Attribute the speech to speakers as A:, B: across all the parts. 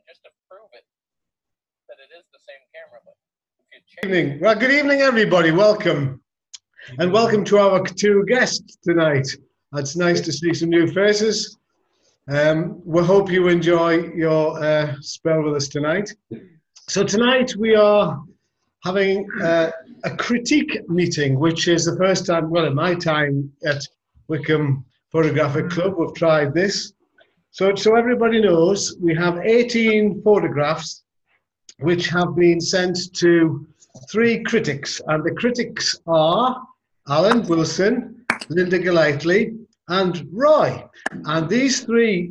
A: just to prove it that it is the same camera. But if you
B: change evening. Well, good evening, everybody. Welcome. And welcome to our two guests tonight. It's nice to see some new faces. We hope you enjoy your spell with us tonight. So tonight we are having a critique meeting, which is the first time, well, in my time at Wickham Photographic Club, we've tried this. So everybody knows, we have 18 photographs which have been sent to 3 critics, and the critics are Alan Wilson, Linda Golightly, and Roy. And these three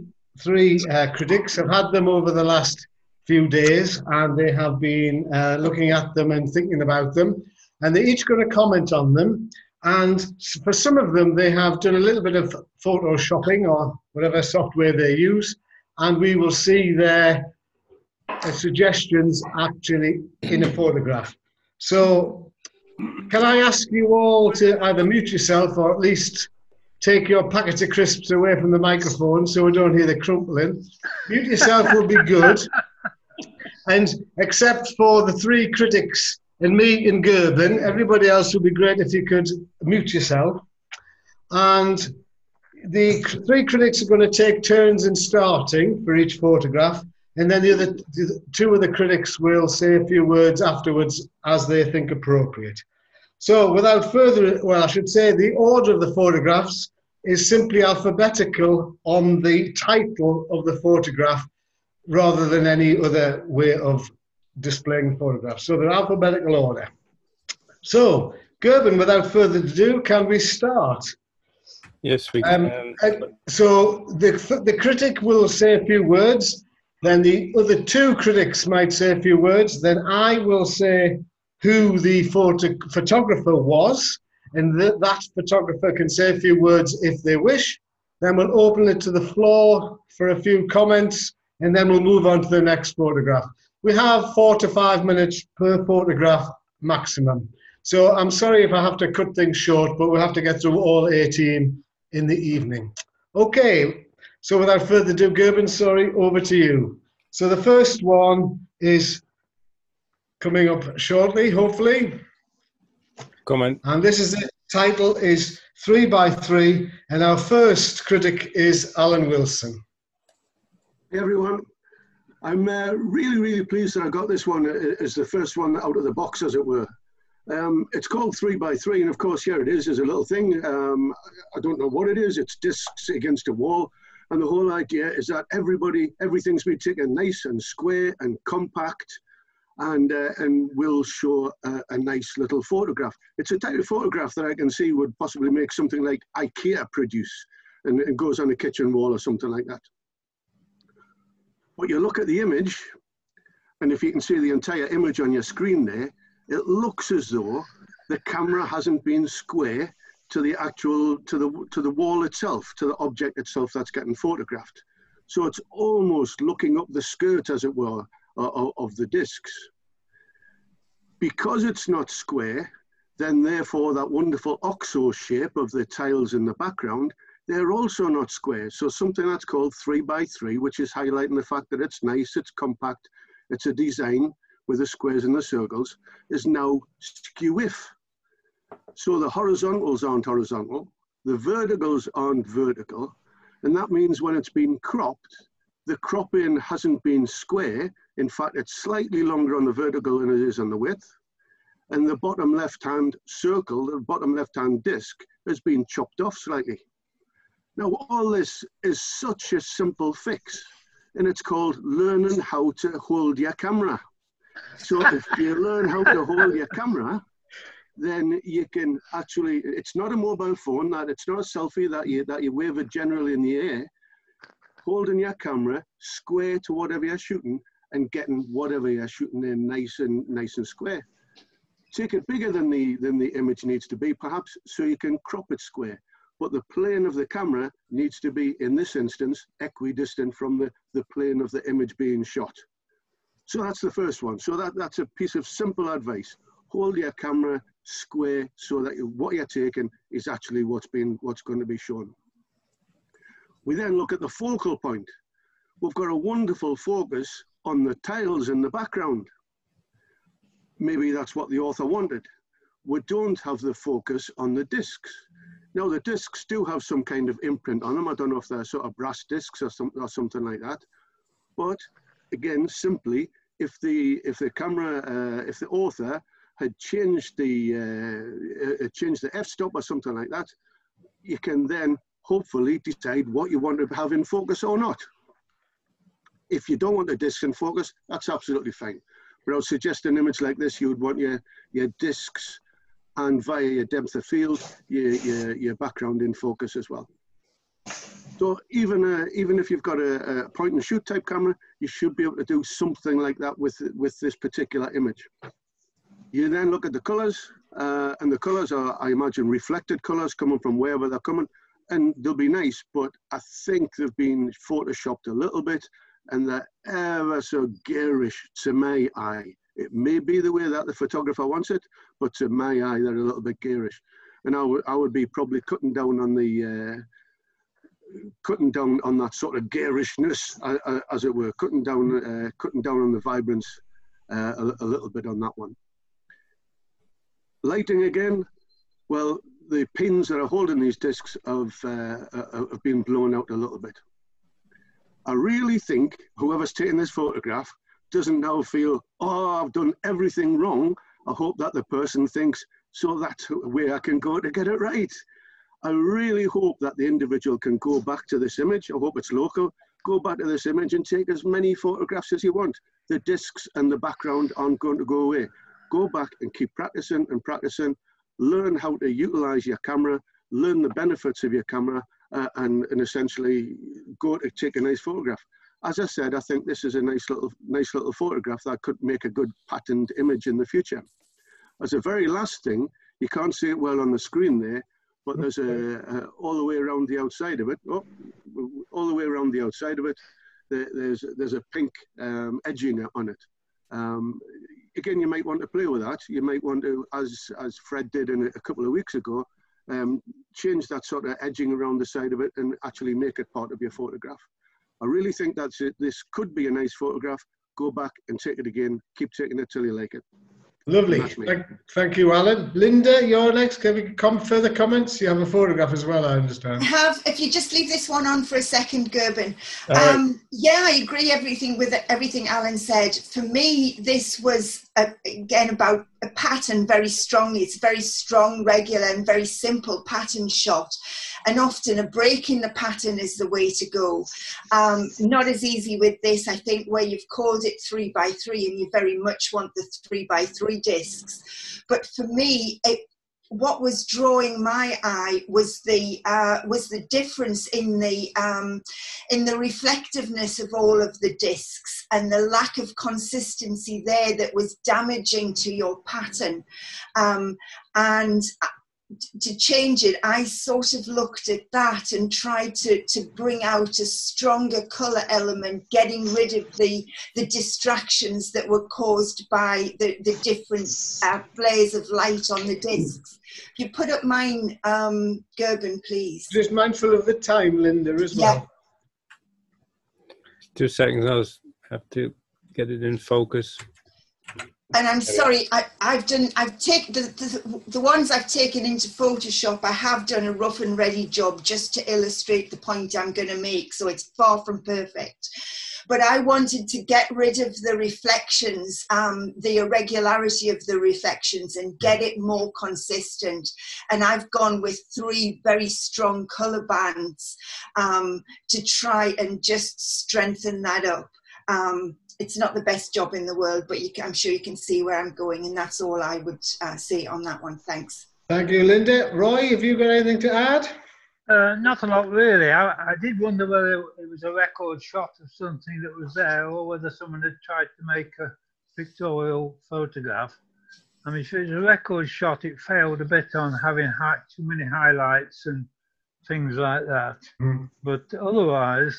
B: critics have had them over the last few days, and they have been looking at them and thinking about them, and they're each going to comment on them. And for some of them, they have done a little bit of photoshopping or whatever software they use, and we will see their suggestions actually in a photograph. So can I ask you all to either mute yourself or at least take your packets of crisps away from the microphone so we don't hear the crumpling? Mute yourself would be good. And except for the 3 critics and me and Gerben, everybody else would be great if you could mute yourself. And the 3 critics are going to take turns in starting for each photograph, and then the 2 of the critics will say a few words afterwards as they think appropriate. So without further, well, I should say the order of the photographs is simply alphabetical on the title of the photograph rather than any other way of displaying photographs. So they're alphabetical order. So, Gerben, without further ado, can we start?
C: Yes, we can.
B: So the critic will say a few words, then the other 2 critics might say a few words, then I will say who the photographer was, and that photographer can say a few words if they wish. Then we'll open it to the floor for a few comments, and then we'll move on to the next photograph. We have 4 to 5 minutes per photograph maximum. So I'm sorry if I have to cut things short, but we'll have to get through all 18 in the evening. Okay, so without further ado, Gerben, sorry, over to you. So the first one is coming up shortly, hopefully.
C: Comment.
B: And this is the title is 3 by 3, and our first critic is Alan Wilson.
D: Hey everyone, I'm really pleased that I got this one as the first one out of the box, as it were. It's called 3 by 3, and of course here it is. There's a little thing, I don't know what it is. It's discs against a wall, and the whole idea is that everything's been taken nice and square and compact, and will show a nice little photograph. It's a type of photograph that I can see would possibly make something like IKEA produce, and it goes on a kitchen wall or something like that. But you look at the image, and if you can see the entire image on your screen there, it looks as though the camera hasn't been square to the actual, to the wall itself, to the object itself that's getting photographed. So it's almost looking up the skirt, as it were, of the discs. Because it's not square, then therefore that wonderful OXO shape of the tiles in the background, they're also not square. So something that's called 3 by 3, which is highlighting the fact that it's nice, it's compact, it's a design with the squares and the circles, is now skew-if. So the horizontals aren't horizontal, the verticals aren't vertical, and that means when it's been cropped, the cropping hasn't been square. In fact, it's slightly longer on the vertical than it is on the width, and the bottom left-hand circle, the bottom left-hand disc, has been chopped off slightly. Now, all this is such a simple fix, and it's called learning how to hold your camera. So if you learn how to hold your camera, then you can actually, it's not a mobile phone, it's not a selfie that you wave it generally in the air. Holding your camera square to whatever you're shooting and getting whatever you're shooting in nice and square. Take it bigger than the image needs to be, perhaps, so you can crop it square. But the plane of the camera needs to be, in this instance, equidistant from the plane of the image being shot. So that's the first one. So that's a piece of simple advice. Hold your camera square so that what you're taking is actually what's going to be shown. We then look at the focal point. We've got a wonderful focus on the tiles in the background. Maybe that's what the author wanted. We don't have the focus on the discs. Now the discs do have some kind of imprint on them. I don't know if they're sort of brass discs or something like that. But again, simply, if the author had changed the f-stop or something like that, you can then hopefully decide what you want to have in focus or not. If you don't want the discs in focus, that's absolutely fine. But I would suggest an image like this, you would want your discs and via your depth of field, your background in focus as well. So even if you've got a point and shoot type camera, you should be able to do something like that with this particular image. You then look at the colors, and the colors are, I imagine, reflected colors coming from wherever they're coming, and they'll be nice, but I think they've been photoshopped a little bit, and they're ever so garish to my eye. It may be the way that the photographer wants it, but to my eye, they're a little bit garish. And I would be probably cutting down on that sort of garishness, as it were, cutting down on the vibrance a little bit on that one. Lighting again, well, the pins that are holding these discs have been blown out a little bit. I really think whoever's taking this photograph doesn't now feel, oh, I've done everything wrong. I hope that the person thinks, so that's where I can go to get it right. I really hope that the individual can go back to this image. I hope it's local. Go back to this image and take as many photographs as you want. The discs and the background aren't going to go away. Go back and keep practicing and practicing. Learn how to utilize your camera, learn the benefits of your camera, and essentially go to take a nice photograph. As I said, I think this is a nice little photograph that could make a good patterned image in the future. As a very last thing, you can't see it well on the screen there, but there's all the way around the outside of it. All the way around the outside of it, there's a pink edging on it. Again, you might want to play with that. You might want to, as Fred did a couple of weeks ago, change that sort of edging around the side of it and actually make it part of your photograph. I really think that's it. This could be a nice photograph. Go back and take it again. Keep taking it till you like it.
B: Lovely. Thank you, Alan. Linda, you're next. Can we come further comments? You have a photograph as well, I understand.
E: I have. If you just leave this one on for a second, Gerben.
B: Right.
E: Yeah, I agree with everything Alan said. For me, this was, again, about a pattern very strongly. It's a very strong, regular and very simple pattern shot. And often a break in the pattern is the way to go. Not as easy with this, I think, where you've called it 3x3 and you very much want the 3x3 discs. But for me, what was drawing my eye was the difference in the reflectiveness of all of the discs and the lack of consistency there that was damaging to your pattern. And to change it, I sort of looked at that and tried to bring out a stronger colour element, getting rid of the distractions that were caused by the different flares of light on the discs. You put up mine, Gerben, please.
B: Just mindful of the time, Linda, as well.
C: 2 seconds, I have to get it in focus.
E: And I'm sorry, I've taken the ones I've taken into Photoshop. I have done a rough and ready job just to illustrate the point I'm going to make. So it's far from perfect. But I wanted to get rid of the reflections, the irregularity of the reflections, and get it more consistent. And I've gone with 3 very strong color bands to try and just strengthen that up. It's not the best job in the world, but I'm sure you can see where I'm going, and that's all I would say on that one. Thanks.
B: Thank you, Linda. Roy, have you got anything to add?
F: Not a lot, really. I did wonder whether it was a record shot of something that was there, or whether someone had tried to make a pictorial photograph. I mean, if it was a record shot, it failed a bit on having too many highlights and things like that. But otherwise,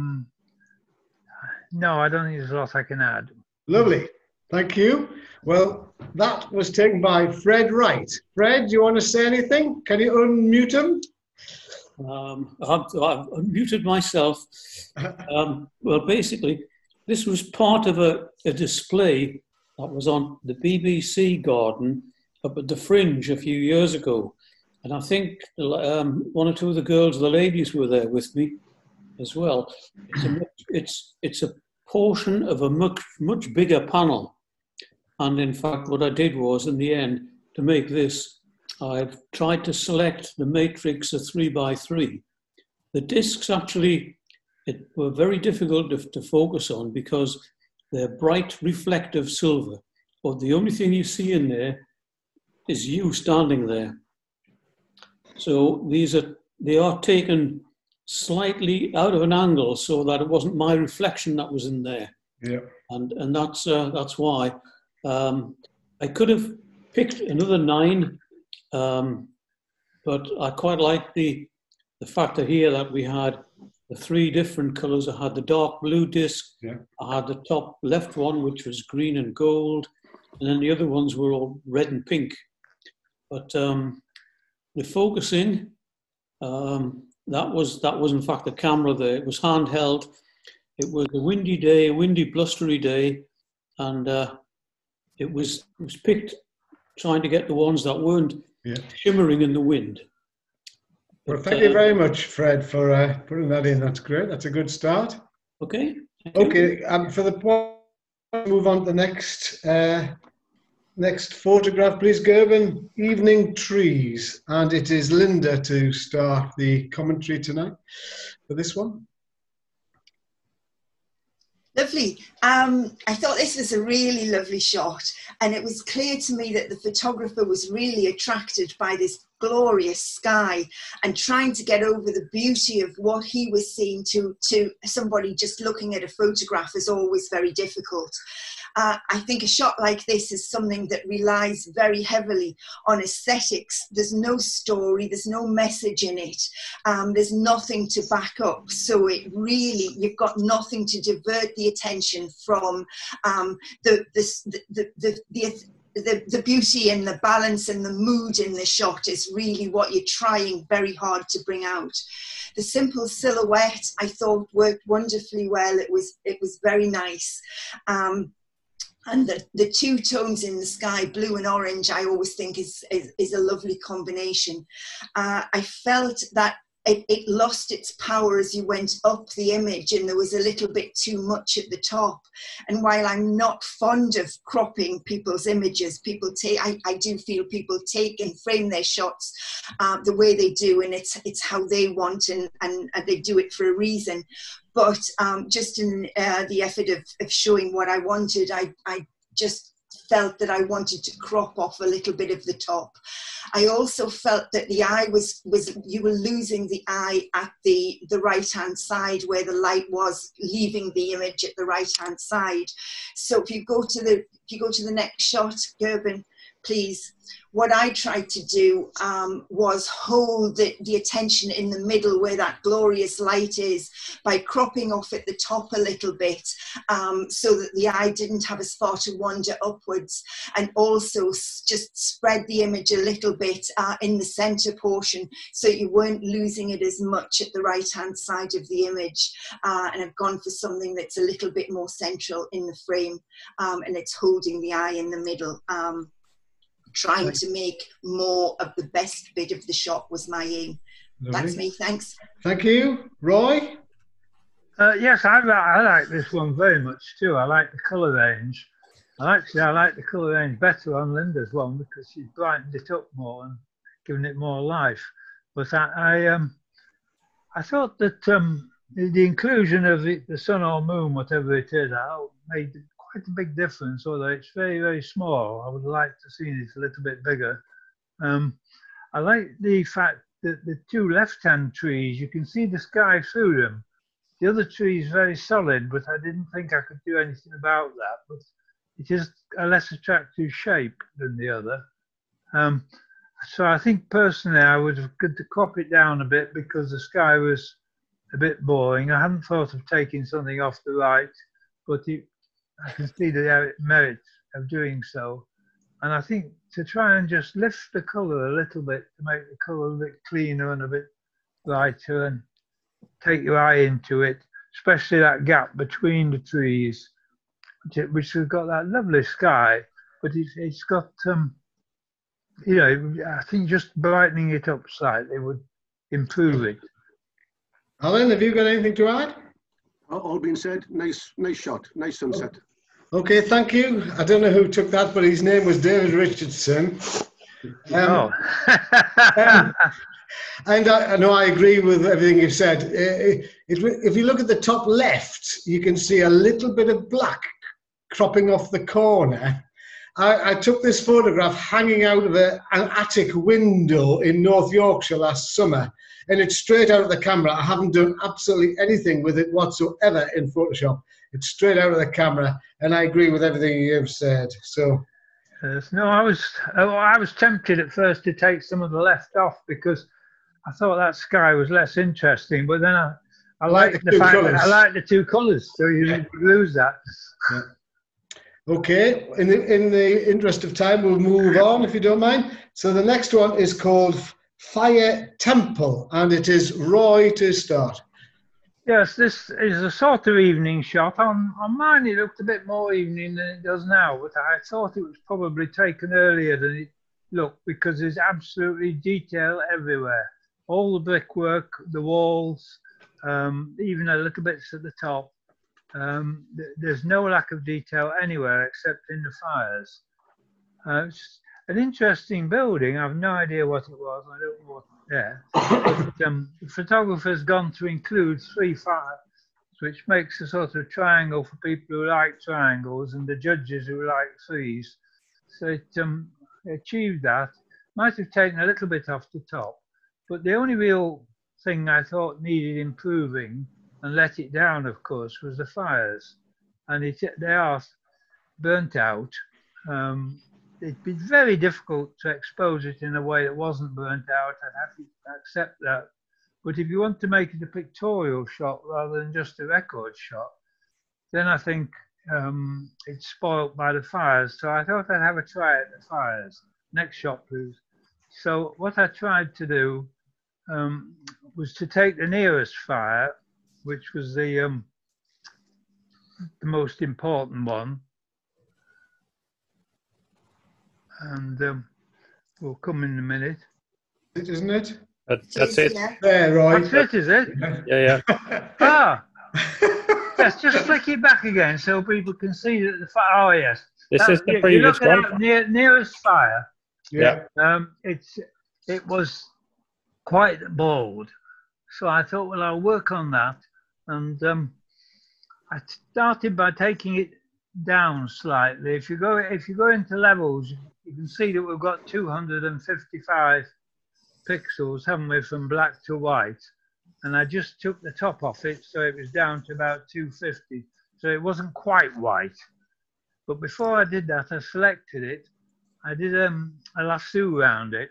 F: no, I don't think there's a lot I can add.
B: Lovely. Thank you. Well, that was taken by Fred Wright. Fred, do you want to say anything? Can you unmute him?
G: I've muted myself. Well, basically, this was part of a display that was on the BBC garden up at the Fringe a few years ago. And I think one or two of the girls, the ladies, were there with me as well. It's a portion of a much bigger panel. And in fact, what I did was, in the end, to make this, I've tried to select the matrix of 3x3. The discs actually were very difficult to focus on because they're bright reflective silver. But the only thing you see in there is you standing there. So they are taken slightly out of an angle so that it wasn't my reflection that was in there.
B: Yeah.
G: And that's why. I could have picked another 9, but I quite like the factor here that we had the 3 different colours. I had the dark blue disc,
B: yeah. I
G: had the top left one, which was green and gold, and then the other ones were all red and pink. But the focusing, that was in fact the camera there. It was handheld. It was a windy day, a windy, blustery day, and it was picked trying to get the ones that weren't shimmering in the wind.
B: Well, thank you very much, Fred, for putting that in. That's great. That's a good start.
G: Okay.
B: Okay, and for the point, move on to the next photograph, please, Gerben. Evening trees, and it is Linda to start the commentary tonight for this one.
E: Lovely. I thought this was a really lovely shot, and it was clear to me that the photographer was really attracted by this glorious sky and trying to get over the beauty of what he was seeing to somebody just looking at a photograph is always very difficult. I think a shot like this is something that relies very heavily on aesthetics. There's no story, there's no message in it, there's nothing to back up. So it really, you've got nothing to divert the attention from the beauty and the balance and the mood in the shot is really what you're trying very hard to bring out. The simple silhouette I thought worked wonderfully well. It was very nice. And the 2 tones in the sky, blue and orange, I always think is a lovely combination. I felt that it lost its power as you went up the image, and there was a little bit too much at the top. And while I'm not fond of cropping people's images, I do feel people take and frame their shots the way they do, and it's how they want, and they do it for a reason. But just in the effort of showing what I wanted, I just felt that I wanted to crop off a little bit of the top. I also felt that the eye you were losing the eye at the right hand side where the light was leaving the image at the right hand side. So if you go to the next shot, Gerben, please. What I tried to do was hold the attention in the middle where that glorious light is by cropping off at the top a little bit so that the eye didn't have as far to wander upwards, and also just spread the image a little bit in the center portion so you weren't losing it as much at the right hand side of the image. And I've gone for something that's a little bit more central in the frame, and it's holding the eye in the middle. Trying to make more of the best bit of the shot was my aim. Lovely. That's me, thanks.
B: Thank you. Roy?
F: Yes, I like this one very much too. I like the colour range. I like the colour range better on Linda's one because she's brightened it up more and given it more life. But I thought that the inclusion of the sun or moon, whatever it is, made quite a big difference, although it's very, very small. I would like to see it a little bit bigger. I like the fact that the 2 left-hand trees, you can see the sky through them. The other tree is very solid, but I didn't think I could do anything about that. But it is a less attractive shape than the other. So I think personally I would have got to crop it down a bit because the sky was a bit boring. I hadn't thought of taking something off the right, but I can see the merit of doing so. And I think to try and just lift the colour a little bit to make the colour a bit cleaner and a bit lighter and take your eye into it, especially that gap between the trees, which has got that lovely sky, but it's got, you know, I think just brightening it up slightly would improve it.
B: Alan, have you got anything to add?
D: All being said, nice shot, nice sunset.
B: Okay, thank you. I don't know who took that, but his name was David Richardson.
F: Oh.
B: And I know I agree with everything you've said. If you look at the top left, you can see a little bit of black cropping off the corner. I took this photograph hanging out of an attic window in North Yorkshire last summer, and it's straight out of the camera. I haven't done absolutely anything with it whatsoever in Photoshop. It's straight out of the camera, and I agree with everything you've said. So,
F: yes, no, I was tempted at first to take some of the left off because I thought that sky was less interesting, but then I like the fact that I like the two colours, so you lose that.
B: Yeah. Okay, in the interest of time, we'll move on if you don't mind. So the next one is called Fire Temple, and it is Roy to start.
F: Yes, this is a sort of evening shot. On mine, it looked a bit more evening than it does now, but I thought it was probably taken earlier than it looked because there's absolutely detail everywhere. All the brickwork, the walls, even a little bits at the top. There's no lack of detail anywhere except in the fires. It's an interesting building. I've no idea what it was. I don't know what there. But the photographer's gone to include 3 fires, which makes a sort of triangle for people who like triangles and the judges who like 3s. So it achieved that. Might have taken a little bit off the top, but the only real thing I thought needed improving and let it down, of course, was the fires. And they are burnt out. It'd be very difficult to expose it in a way that wasn't burnt out. I'd have to accept that. But if you want to make it a pictorial shot rather than just a record shot, then I think it's spoilt by the fires. So I thought I'd have a try at the fires. Next shot, please. So what I tried to do was to take the nearest fire, which was the most important one, and will come in a minute.
B: Isn't it?
C: That's it.
B: There, Roy.
F: That's it, is it?
C: Yeah.
F: Ah, yes, just flick it back again so people can see that the fire. Oh, yes.
C: This is the previous one.
F: Nearest fire.
B: Yeah.
F: It was quite bold. So I thought, well, I'll work on that. And I started by taking it down slightly. If you go into levels, you can see that we've got 255 pixels, haven't we, from black to white. And I just took the top off it, so it was down to about 250. So it wasn't quite white. But before I did that, I selected it. I did a lasso around it,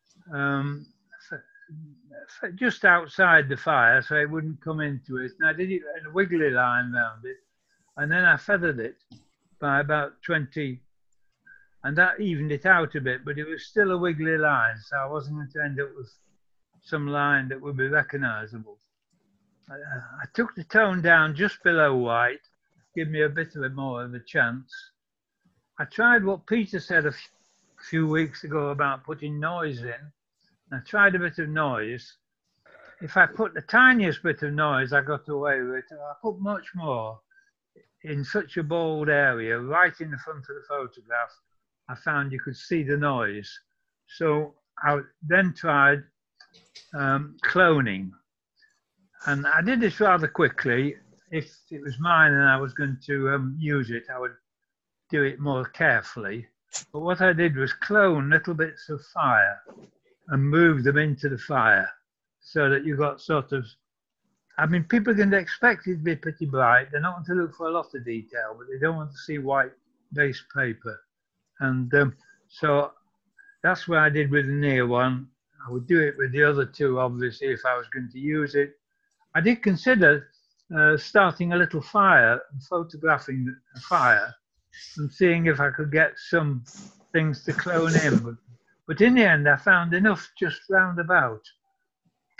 F: just outside the fire, so it wouldn't come into it. And I did it in a wiggly line around it. And then I feathered it by about 20, and that evened it out a bit, but it was still a wiggly line, so I wasn't going to end up with some line that would be recognizable. I took the tone down just below white, give me a bit of more of a chance. I tried what Peter said a few weeks ago about putting noise in. I tried a bit of noise. If I put the tiniest bit of noise, I got away with it. I put much more in such a bold area, right in the front of the photograph. I found you could see the noise. So I then tried cloning. And I did this rather quickly. If it was mine and I was going to use it, I would do it more carefully. But what I did was clone little bits of fire and move them into the fire so that you got sort of, I mean, people can expect it to be pretty bright. They don't want to look for a lot of detail, but they don't want to see white base paper. And so that's what I did with the near one. I would do it with the other two, obviously, if I was going to use it. I did consider starting a little fire and photographing a fire and seeing if I could get some things to clone in. But in the end, I found enough just round about.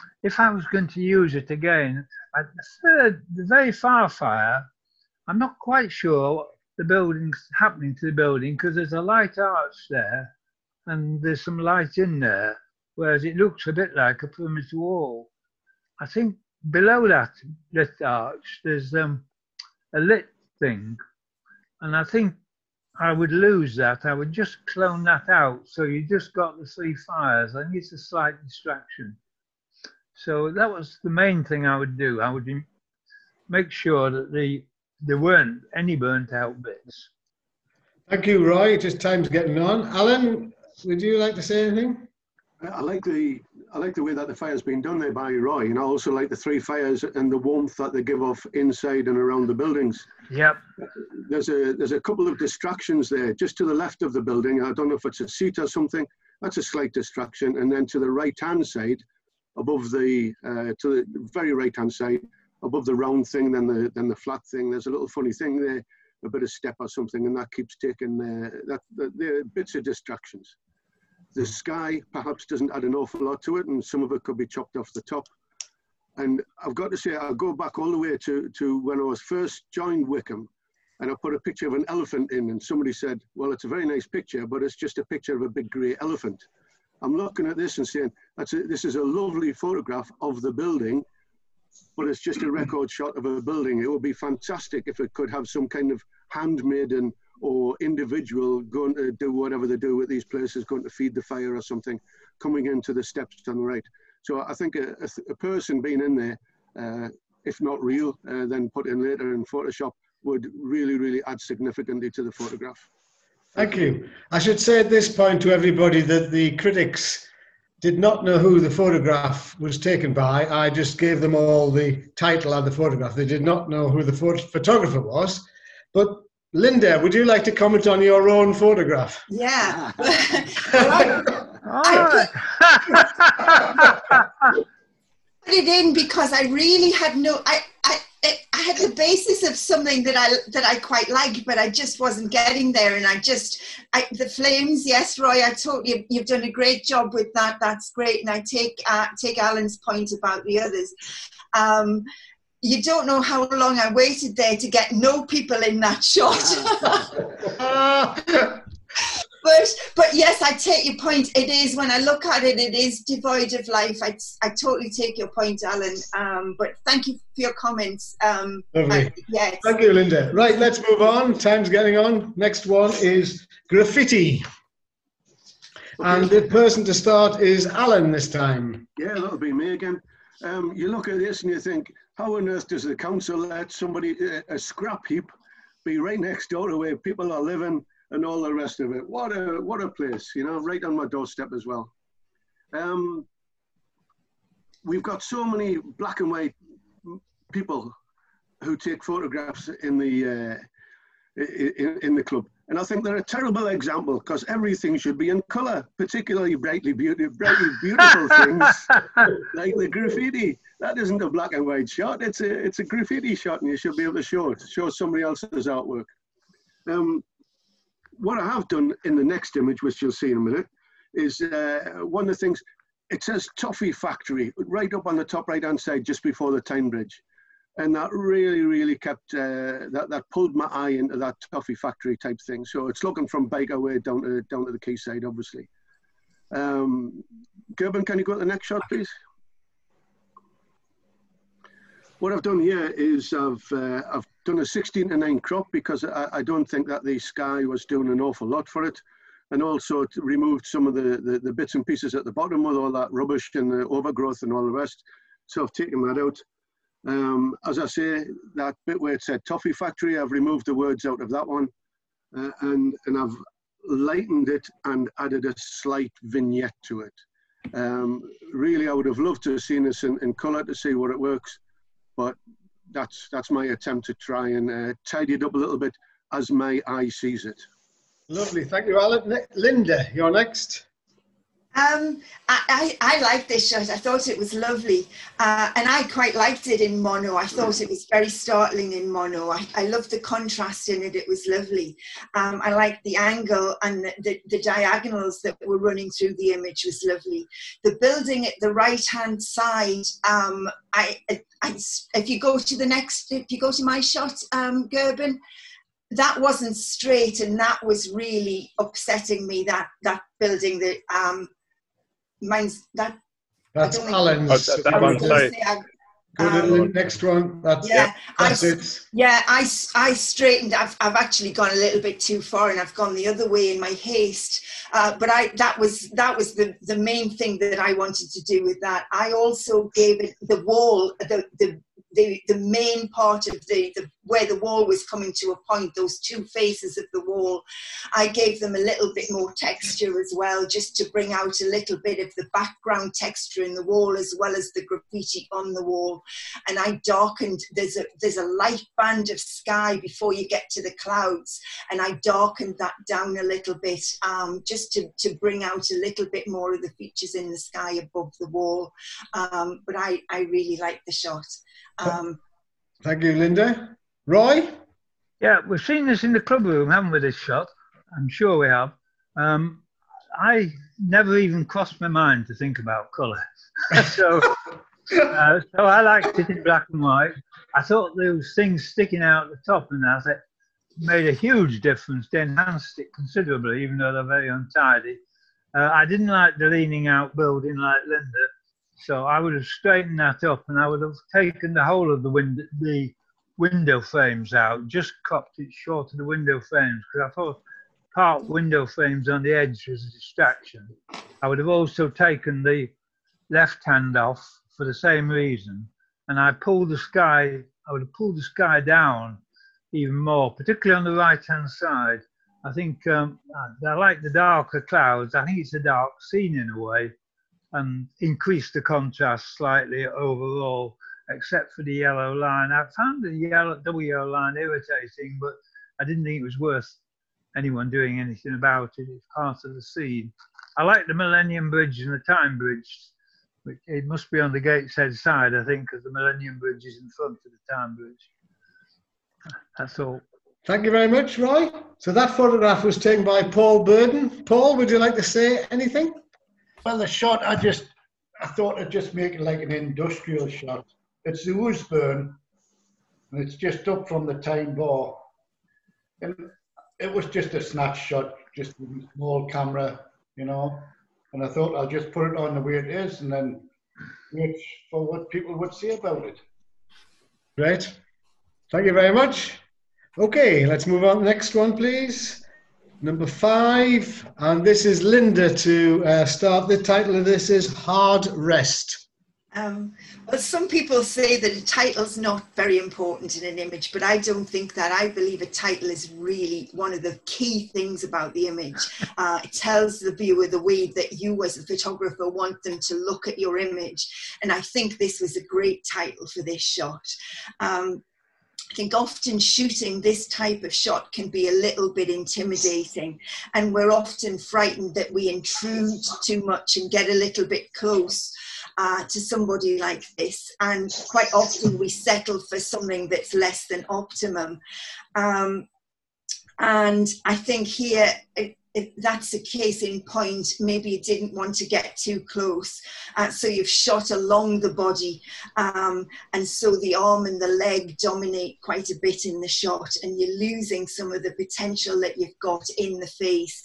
F: if I was going to use it again, the very far fire, I'm not quite sure the building's happening to the building because there's a light arch there and there's some light in there, whereas it looks a bit like a perimeter wall. I think below that lit arch, there's a lit thing, and I think I would lose that. I would just clone that out, so you just got the 3 fires. I think it's a slight distraction. So that was the main thing I would do. I would make sure that there weren't any burnt out bits.
B: Thank you, Roy. Just time's getting on. Alan, would you like to say anything?
D: I like the way that the fire's been done there by Roy, and I also like the 3 fires and the warmth that they give off inside and around the buildings.
F: Yep.
D: There's a couple of distractions there, just to the left of the building. I don't know if it's a seat or something. That's a slight distraction, and then to the right-hand side, above the to the very right-hand side, above the round thing, then the flat thing. There's a little funny thing there, a bit of step or something, and that keeps taking the bits of distractions. The sky perhaps doesn't add an awful lot to it, and some of it could be chopped off the top. And I've got to say, I'll go back all the way to when I was first joined Wickham, and I put a picture of an elephant in, and somebody said, well, it's a very nice picture, but it's just a picture of a big grey elephant. I'm looking at this and saying, this is a lovely photograph of the building, but it's just a record shot of a building. It would be fantastic if it could have some kind of handmaiden or individual going to do whatever they do with these places, going to feed the fire or something, coming into the steps on the right. So I think a person being in there, if not real, then put in later in Photoshop, would really, really add significantly to the photograph.
B: Thank you. I should say at this point to everybody that the critics did not know who the photograph was taken by. I just gave them all the title and the photograph. They did not know who the photographer was. But Linda, would you like to comment on your own photograph?
E: Yeah.
F: All
E: Put it in because I really had I had the basis of something that I quite liked, but I just wasn't getting there. And the flames, yes, Roy, you've done a great job with that. That's great. And I take Alan's point about the others. You don't know how long I waited there to get no people in that shot. But yes, I take your point. It is, when I look at it, it is devoid of life. I totally take your point, Alan. But thank you for your comments.
B: Lovely.
E: Yes.
B: Thank you, Linda. Right, let's move on. Time's getting on. Next one is graffiti. Okay. And the person to start is Alan this time.
D: Yeah, that'll be me again. You look at this and you think, how on earth does the council let somebody, a scrap heap, be right next door to where people are living and all the rest of it? What a place, you know, right on my doorstep as well. We've got so many black and white people who take photographs in the club. And I think they're a terrible example because everything should be in colour, particularly brightly beautiful things like the graffiti. That isn't a black and white shot. It's a graffiti shot, and you should be able to show somebody else's artwork. What I have done in the next image, which you'll see in a minute, is one of the things. It says Toffee Factory right up on the top right-hand side, just before the Tyne Bridge. And that really, really kept, that pulled my eye into that Toffee Factory type thing. So it's looking from Baker Way down to the quayside, obviously. Gerben, can you go to the next shot, please? What I've done here is I've done a 16:9 crop because I don't think that the sky was doing an awful lot for it. And also removed some of the bits and pieces at the bottom with all that rubbish and the overgrowth and all the rest. So I've taken that out. As I say, that bit where it said Toffee Factory, I've removed the words out of that one, and I've lightened it and added a slight vignette to it. Really, I would have loved to have seen this in colour to see what it works, but that's my attempt to try and tidy it up a little bit as my eye sees it.
B: Lovely, thank you, Alan. Linda, you're next.
E: I liked this shot. I thought it was lovely. And I quite liked it in mono. I thought it was very startling in mono. I loved the contrast in it. It was lovely. I liked the angle and the diagonals that were running through the image was lovely. The building at the right-hand side, if you go to my shot, Gerben, that wasn't straight, and that was really upsetting me, that building that mine's that
B: That's
E: I don't
B: Alan's.
C: Oh, that one, sorry.
B: Go to the next one. That's it.
E: I straightened. I've actually gone a little bit too far, and I've gone the other way in my haste. But that was the main thing that I wanted to do with that. I also gave it the wall, the main part of the where the wall was coming to a point, those two faces of the wall, I gave them a little bit more texture as well, just to bring out a little bit of the background texture in the wall as well as the graffiti on the wall. And I darkened, there's a light band of sky before you get to the clouds, and I darkened that down a little bit, just to bring out a little bit more of the features in the sky above the wall. But I really liked the shot.
B: Thank you, Linda. Roy?
F: Yeah, we've seen this in the club room, haven't we, this shot? I'm sure we have. I never even crossed my mind to think about colour. So I liked it in black and white. I thought those things sticking out at the top and that made a huge difference. They enhanced it considerably, even though they're very untidy. I didn't like the leaning out building like Linda, so I would have straightened that up, and I would have taken the whole of the window frames out, just cropped it short of the window frames, because I thought part window frames on the edge was a distraction. I would have also taken the left hand off for the same reason, and I would have pulled the sky down even more, particularly on the right hand side. I think I like the darker clouds. I think it's a dark scene in a way, and increase the contrast slightly overall, except for the yellow line. I found the double yellow line irritating, but I didn't think it was worth anyone doing anything about it. It's part of the scene. I like the Millennium Bridge and the Time Bridge. It must be on the Gateshead side, I think, because the Millennium Bridge is in front of the Time Bridge. That's all.
B: Thank you very much, Roy. So that photograph was taken by Paul Burden. Paul, would you like to say anything?
H: Well, the shot, I thought I'd just make it like an industrial shot. It's the Oosburn, and it's just up from the Tyne Bar. And it was just a snatch shot, just with a small camera, you know. And I thought I'll just put it on the way it is and then wait for what people would say about it.
B: Great. Thank you very much. Okay, let's move on to the next one, please. Number 5, and this is Linda to start. The title of this is Hard Rest.
E: Well, some people say that a title's not very important in an image, but I don't think that. I believe a title is really one of the key things about the image. It tells the viewer the way that you as a photographer want them to look at your image. And I think this was a great title for this shot. I think often shooting this type of shot can be a little bit intimidating, and we're often frightened that we intrude too much and get a little bit close to somebody like this, and quite often we settle for something that's less than optimum. And I think here that's a case in point. Maybe you didn't want to get too close, so you've shot along the body, and so the arm and the leg dominate quite a bit in the shot, and you're losing some of the potential that you've got in the face.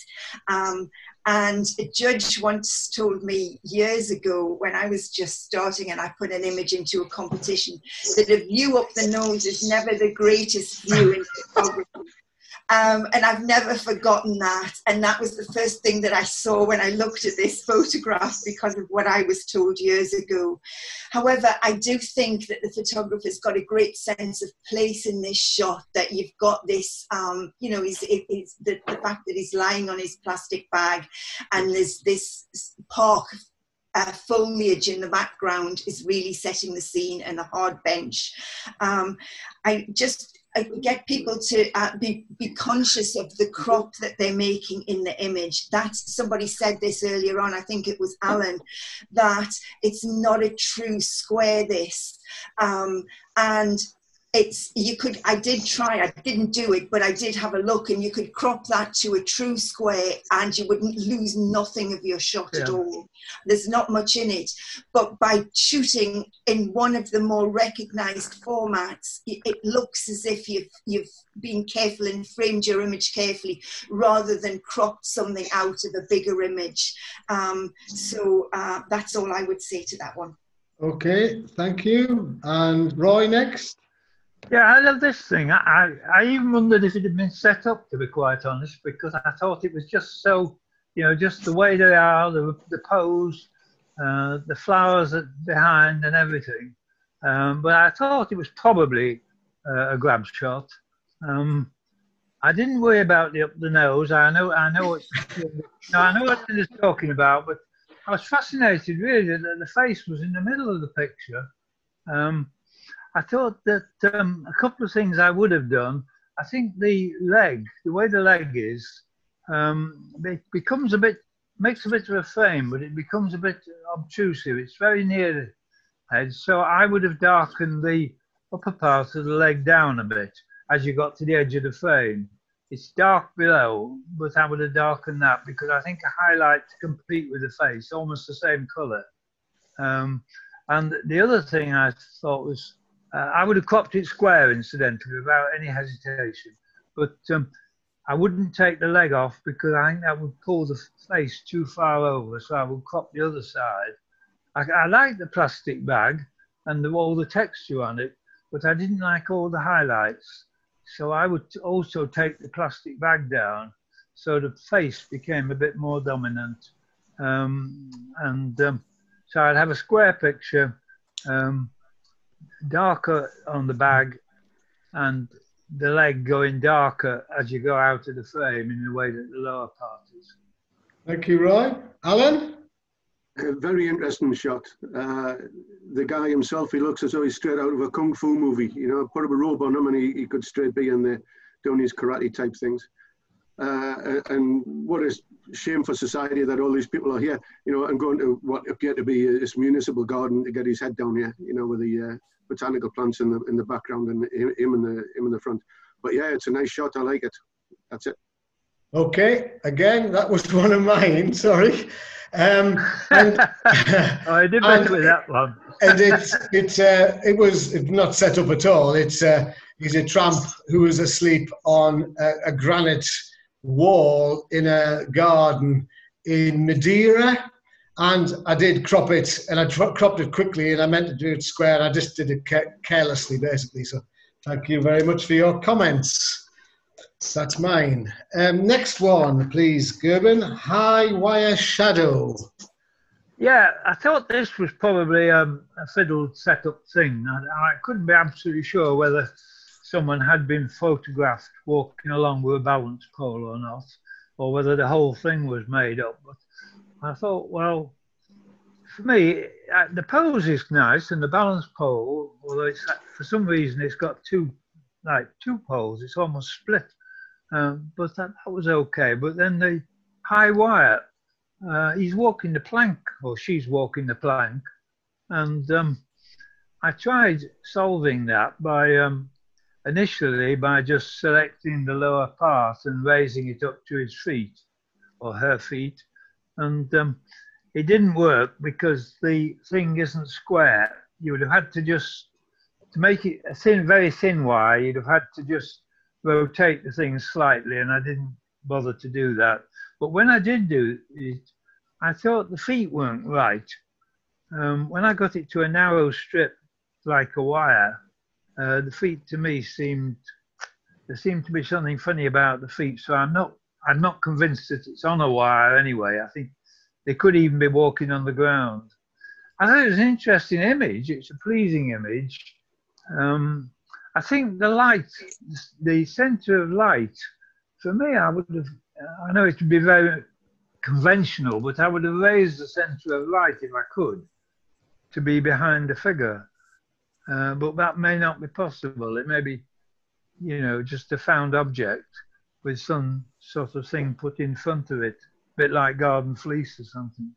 E: And a judge once told me years ago, when I was just starting and I put an image into a competition, that a view up the nose is never the greatest view in photography. And I've never forgotten that. And that was the first thing that I saw when I looked at this photograph, because of what I was told years ago. However, I do think that the photographer's got a great sense of place in this shot, that you've got this, you know, the fact that he's lying on his plastic bag and there's this park foliage in the background is really setting the scene, and a hard bench. get people to be conscious of the crop that they're making in the image. Somebody said this earlier on, I think it was Alan, that it's not a true square, this. And I didn't do it, but I did have a look, and you could crop that to a true square and you wouldn't lose nothing of your shot at all. There's not much in it. But by shooting in one of the more recognized formats, it looks as if you've been careful and framed your image carefully rather than cropped something out of a bigger image. So that's all I would say to that one.
B: Okay, thank you. And Roy next.
F: Yeah, I love this thing. I even wondered if it had been set up, to be quite honest, because I thought it was just so, just the way they are, the pose, the flowers behind and everything. But I thought it was probably a grab shot. I didn't worry about the nose. I know what it's talking about, but I was fascinated really that the face was in the middle of the picture. I thought that a couple of things I would have done. I think the way the leg is, it becomes makes a bit of a frame, but it becomes a bit obtrusive. It's very near the head, so I would have darkened the upper part of the leg down a bit as you got to the edge of the frame. It's dark below, but I would have darkened that because I think a highlight to compete with the face, almost the same colour. And the other thing I thought was, I would have cropped it square, incidentally, without any hesitation. But I wouldn't take the leg off because I think that would pull the face too far over, so I would crop the other side. I like the plastic bag and all the texture on it, but I didn't like all the highlights. So I would also take the plastic bag down so the face became a bit more dominant. So I'd have a square picture, darker on the bag, and the leg going darker as you go out of the frame in the way that the lower part is.
B: Thank you, Roy. Alan?
D: A very interesting shot. The guy himself, he looks as though he's straight out of a kung fu movie. Put a robe on him and he could straight be in there doing his karate type things. And what a shame for society that all these people are here, and going to what appear to be this municipal garden to get his head down here, with the botanical plants in the background and him in the front. But yeah, it's a nice shot. I like it. That's it.
B: Okay, again, that was one of mine. Sorry.
F: I did better with that one.
B: And it was not set up at all. He's a tramp who was asleep on a granite wall in a garden in Madeira, and I did crop it, and I cropped it quickly, and I meant to do it square. I just did it carelessly, basically. So thank you very much for your comments. That's mine. Next one, please, Gerben. High wire shadow.
F: Yeah, I thought this was probably a fiddle setup thing. I couldn't be absolutely sure whether someone had been photographed walking along with a balance pole or not, or whether the whole thing was made up. But I thought, well, for me, the pose is nice, and the balance pole, although for some reason it's got two poles, it's almost split. But that was okay. But then the high wire, he's walking the plank, or she's walking the plank, and I tried solving that by initially by just selecting the lower part and raising it up to his feet or her feet, and it didn't work because the thing isn't square. You would have had to make it a very thin wire, you'd have had to just rotate the thing slightly, and I didn't bother to do that. But when I did do it, I thought the feet weren't right. When I got it to a narrow strip like a wire, the feet to me there seemed to be something funny about the feet. So I'm not convinced that it's on a wire anyway. I think they could even be walking on the ground. I thought it was an interesting image. It's a pleasing image. I think the light, the center of light, for me, I know it would be very conventional, but I would have raised the center of light if I could to be behind the figure. But that may not be possible. It may be you know, just a found object with some sort of thing put in front of it, a bit like garden fleece or something.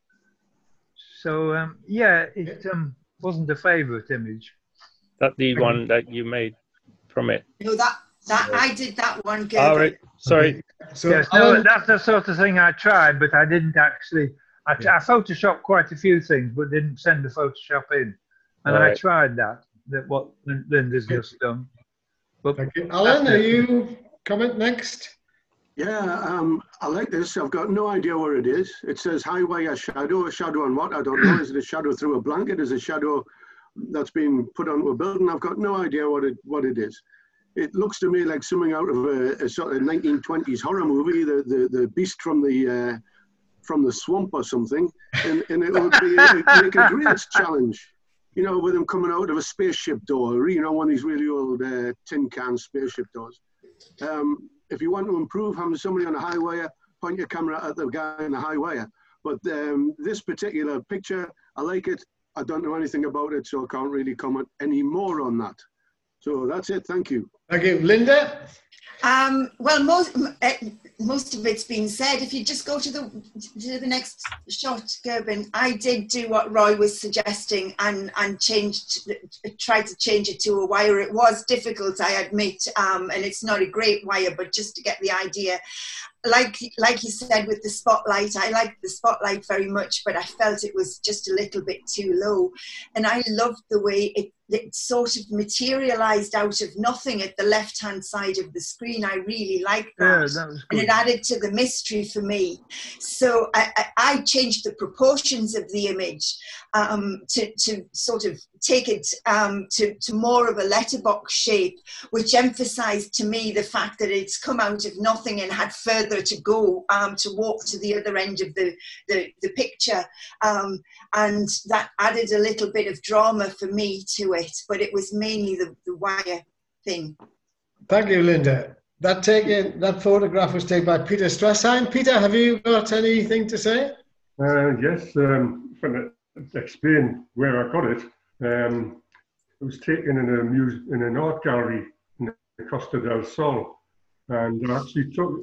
F: So yeah, it wasn't a favourite image.
C: That the one that you made from it.
E: No, that I did that one, Gerben.
C: All right. Sorry.
B: So
F: Yes, no,
B: Alan,
F: that's the sort of thing I tried, but I didn't actually. I photoshopped quite a few things, but didn't send the Photoshop in. And
C: All
F: I
C: right.
F: tried that what Linda's just done. But
B: thank you. Alan, are you comment next?
D: Yeah, I like this. I've got no idea what it is. It says high wire shadow. A shadow on what? I don't know. Is it a shadow through a blanket? Is it a shadow that's been put onto a building? I've got no idea what it is. It looks to me like something out of a sort of 1920s horror movie, the beast from the swamp or something, and it would be like a great challenge, you know, with them coming out of a spaceship door, you know, one of these really old tin can spaceship doors. If you want to improve having somebody on a high wire, point your camera at the guy on the high wire. But this particular picture, I like it. I don't know anything about it, so I can't really comment any more on that. So that's it. Thank you.
B: Thank you. Linda?
E: Well, most of it's been said. If you just go to the next shot, Gerben, I did do what Roy was suggesting and tried to change it to a wire. It was difficult, I admit, and it's not a great wire, but just to get the idea. Like you said with the spotlight, I liked the spotlight very much, but I felt it was just a little bit too low. And I loved the way it sort of materialized out of nothing at the left-hand side of the screen. I really liked that.
F: Yeah, that was good.
E: And it added to the mystery for me. So I changed the proportions of the image to sort of take it to more of a letterbox shape, which emphasized to me the fact that it's come out of nothing and had further to go to walk to the other end of the picture. And that added a little bit of drama for me to it, but it was mainly the wire thing.
B: Thank you, Linda. That photograph was taken by Peter Strassheim. Peter, have you got anything to say?
I: Yes, I'm going to explain where I got it. It was taken in an art gallery in the Costa del Sol, and I actually took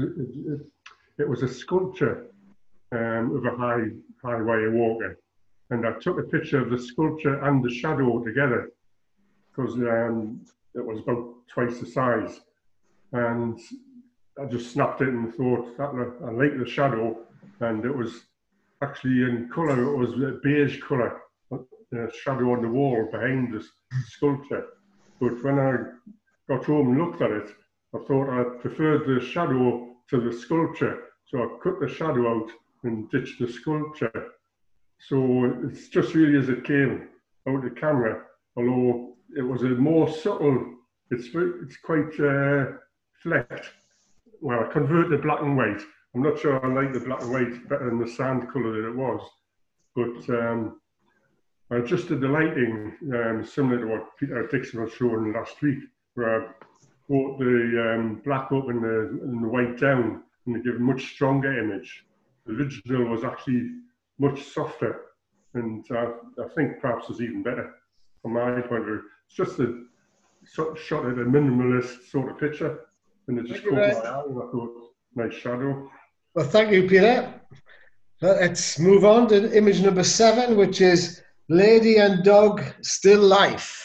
I: it was a sculpture of a high wire walker, and I took a picture of the sculpture and the shadow together because it was about twice the size, and I just snapped it and thought that I like the shadow, and it was actually in colour. It was a beige colour, shadow on the wall behind the sculpture. But when I got home and looked at it, I thought I preferred the shadow to the sculpture, so I cut the shadow out and ditched the sculpture. So it's just really as it came out of the camera, although it was a more subtle, it's quite flecked. Well, I converted black and white. I'm not sure I like the black and white better than the sand colour that it was, but I adjusted the lighting similar to what Peter Dixon was showing last week, where I brought the black up and the white down, and to give a much stronger image. The original was actually much softer, and I think perhaps it's even better from my point of view. It's just a shot at a minimalist sort of picture, and it just caught my eye, and I thought, nice shadow.
B: Well, thank you, Peter. Let's move on to image number 7, which is Lady and Dog Still Life.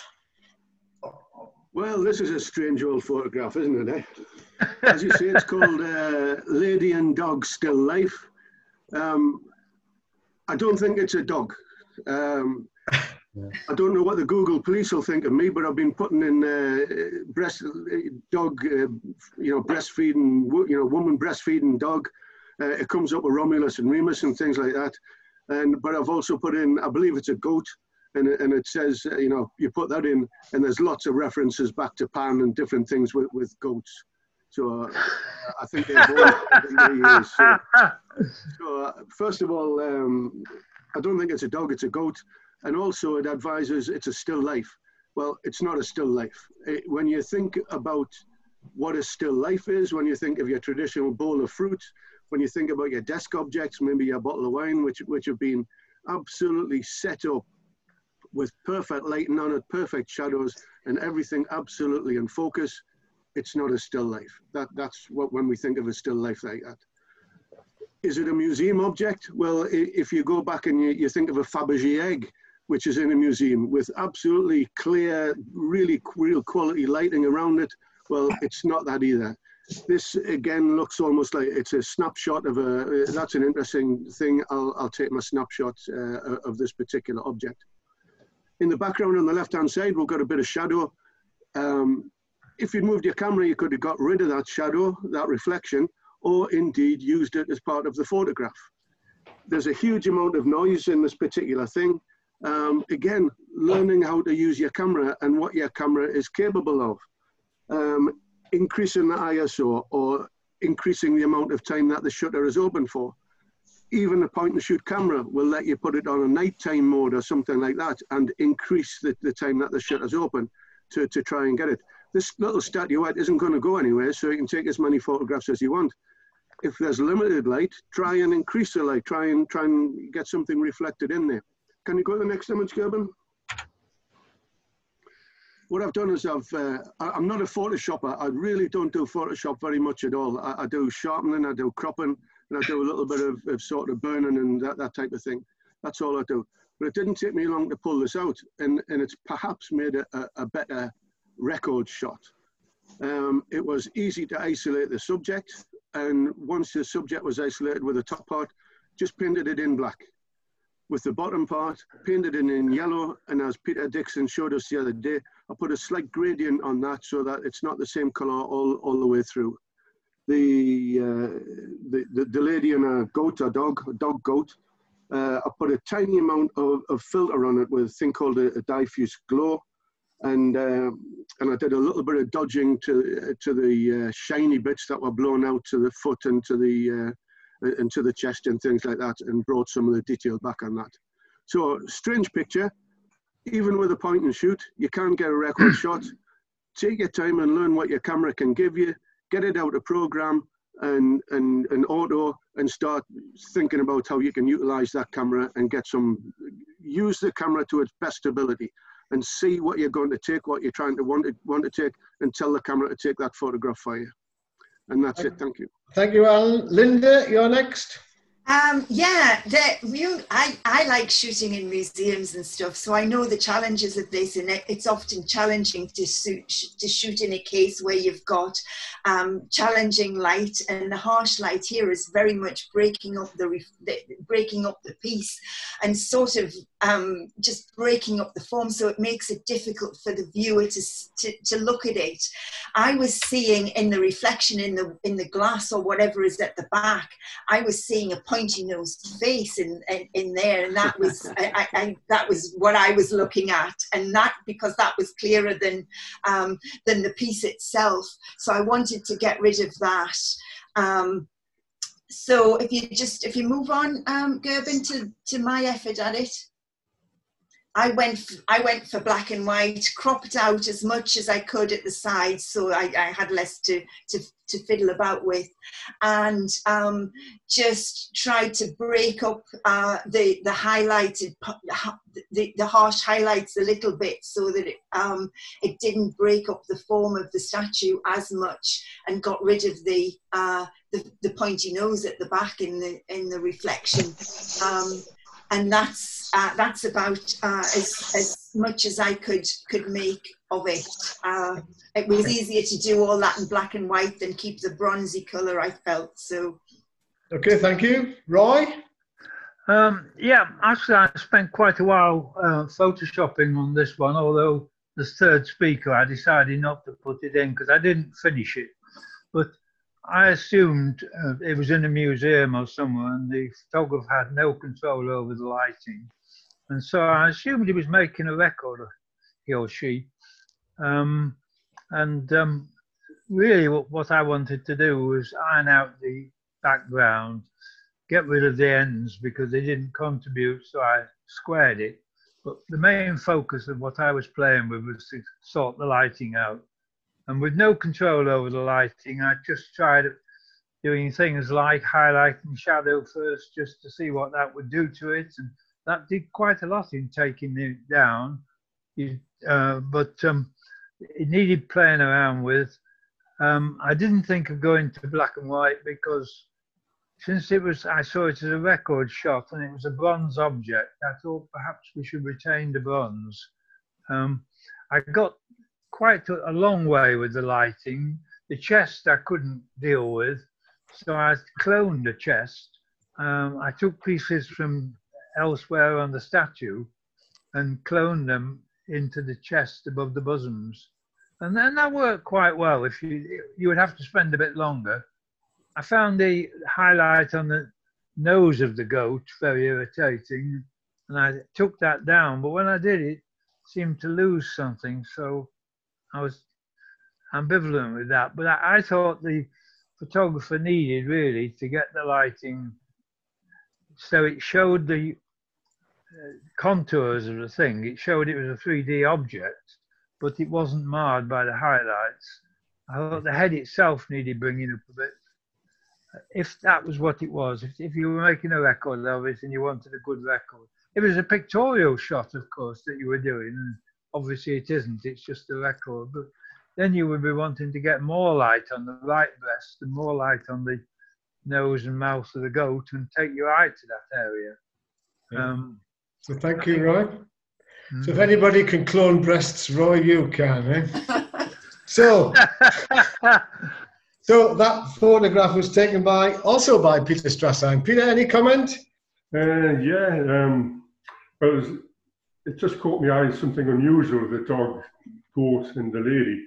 D: Well, this is a strange old photograph, isn't it? As you say, it's called Lady and Dog Still Life. I don't think it's a dog. I don't know what the Google police will think of me, but I've been putting in breastfeeding, woman breastfeeding dog. It comes up with Romulus and Remus and things like that. But I've also put in, I believe it's a goat, and it says, you put that in, and there's lots of references back to Pan and different things with goats. So I think they're both. So first of all, I don't think it's a dog, it's a goat. And also it advises it's a still life. Well, it's not a still life. When you think about what a still life is, when you think of your traditional bowl of fruit, when you think about your desk objects, maybe your bottle of wine, which have been absolutely set up with perfect lighting on it, perfect shadows, and everything absolutely in focus, it's not a still life. That's what, when we think of a still life like that. Is it a museum object? Well, if you go back and you think of a Fabergé egg, which is in a museum with absolutely clear, really real quality lighting around it, well, it's not that either. This again looks almost like it's a snapshot of a, that's an interesting thing. I'll take my snapshot of this particular object. In the background on the left-hand side, we've got a bit of shadow. If you'd moved your camera, you could have got rid of that shadow, that reflection, or indeed used it as part of the photograph. There's a huge amount of noise in this particular thing. Again, learning how to use your camera and what your camera is capable of. Increasing the ISO or increasing the amount of time that the shutter is open for. Even a point and shoot camera will let you put it on a nighttime mode or something like that and increase the time that the shutter's open to try and get it. This little statuette isn't going to go anywhere, so you can take as many photographs as you want. If there's limited light, try and increase the light, try and get something reflected in there. Can you go to the next image, Gerben? What I've done is I'm not a Photoshopper. I really don't do Photoshop very much at all. I do sharpening, I do cropping, and I do a little bit of sort of burning and that type of thing. That's all I do. But it didn't take me long to pull this out, and it's perhaps made a better record shot. It was easy to isolate the subject, and once the subject was isolated with the top part, just painted it in black. With the bottom part, painted it in yellow, and as Peter Dixon showed us the other day, I put a slight gradient on that so that it's not the same color all the way through. The lady in a goat, a dog goat, I put a tiny amount of filter on it with a thing called a diffuse glow, and I did a little bit of dodging to the shiny bits that were blown out to the foot and to the chest and things like that, and brought some of the detail back on that. So strange picture. Even with a point and shoot, you can't get a record shot. Take your time and learn what your camera can give you. Get it out of program and auto, and start thinking about how you can utilize that camera and use the camera to its best ability, and see what you're going to take, what you're trying to want to take, and tell the camera to take that photograph for you. And that's it. Thank you.
B: Thank you, Alan. Linda, you're next.
E: Yeah, I like shooting in museums and stuff, so I know the challenges of this, and it's often challenging to shoot in a case where you've got challenging light, and the harsh light here is very much breaking up the piece and sort of just breaking up the form, so it makes it difficult for the viewer to look at it. I was seeing in the reflection in the glass or whatever is at the back, I was seeing a pointy-nosed face in there, and that was that was what I was looking at, and that because that was clearer than the piece itself. So I wanted to get rid of that. So if you move on, Gerben, to my effort at it. I went for black and white, cropped out as much as I could at the sides, so I had less to fiddle about with, and just tried to break up the highlighted, the harsh highlights a little bit, so that it didn't break up the form of the statue as much, and got rid of the pointy nose at the back in the reflection. And that's about as much as I could make of it. It was easier to do all that in black and white than keep the bronzy colour, I felt. So.
B: Okay, thank you. Roy?
F: Yeah, actually I spent quite a while photoshopping on this one, although the third speaker I decided not to put it in because I didn't finish it. But I assumed it was in a museum or somewhere, and the photographer had no control over the lighting. And so I assumed he was making a record, he or she. Really what I wanted to do was iron out the background, get rid of the ends because they didn't contribute, so I squared it. But the main focus of what I was playing with was to sort the lighting out. And with no control over the lighting, I just tried doing things like highlighting shadow first, just to see what that would do to it. And that did quite a lot in taking it down. But it needed playing around with. I didn't think of going to black and white because since I saw it as a record shot and it was a bronze object, I thought perhaps we should retain the bronze. I got quite a long way with the lighting. The chest I couldn't deal with, so I cloned the chest. I took pieces from elsewhere on the statue and cloned them into the chest above the bosoms. And then that worked quite well. If you would have to spend a bit longer. I found the highlight on the nose of the goat very irritating, and I took that down. But when I did it seemed to lose something, so I was ambivalent with that. But I thought the photographer needed really to get the lighting so it showed the contours of the thing. It showed it was a 3D object, but it wasn't marred by the highlights. I thought the head itself needed bringing up a bit. If that was what it was, if you were making a record of it and you wanted a good record. If it was a pictorial shot, of course, that you were doing, and obviously it isn't, it's just a record, but then you would be wanting to get more light on the right breast and more light on the nose and mouth of the goat and take your eye to that area.
B: So thank you, Roy. So if anybody can clone breasts, Roy, you can, eh? So that photograph was taken also by Peter Strassheim. Peter, any comment?
I: Well, it just caught my eye, something unusual, the dog, goat and the lady.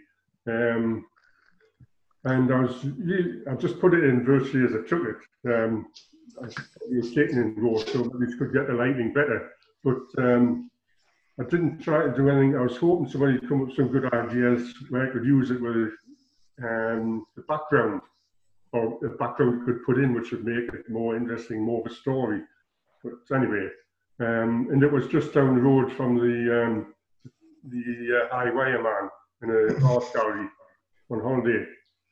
I: And I just put it in virtually as I took it. It was taken in RAW, so we could get the lighting better. But I didn't try to do anything. I was hoping somebody would come up with some good ideas where I could use it with the background, or the background could put in, which would make it more interesting, more of a story. But anyway, and it was just down the road from the high wire man in a art gallery on holiday.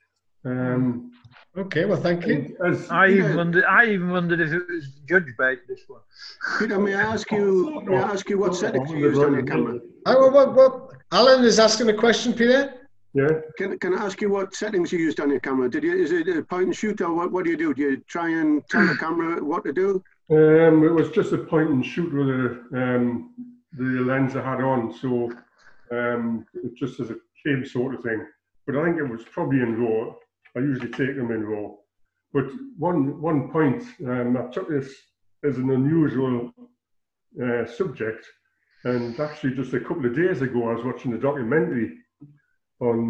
B: Okay, well, thank you.
F: I even wondered if it was judge bait, this one.
D: Peter, may I ask you what settings you used on your camera?
B: Alan is asking a question, Peter.
I: Yeah.
D: Can I ask you what settings you used on your camera? Is it a point and shoot, or what do you do? Do you try and tell the camera what to do?
I: It was just a point and shoot with the lens I had on, so it just as a came sort of thing. But I think it was probably in RAW. I usually take them in RAW. But one point, I took this as an unusual subject, and actually just a couple of days ago I was watching a documentary on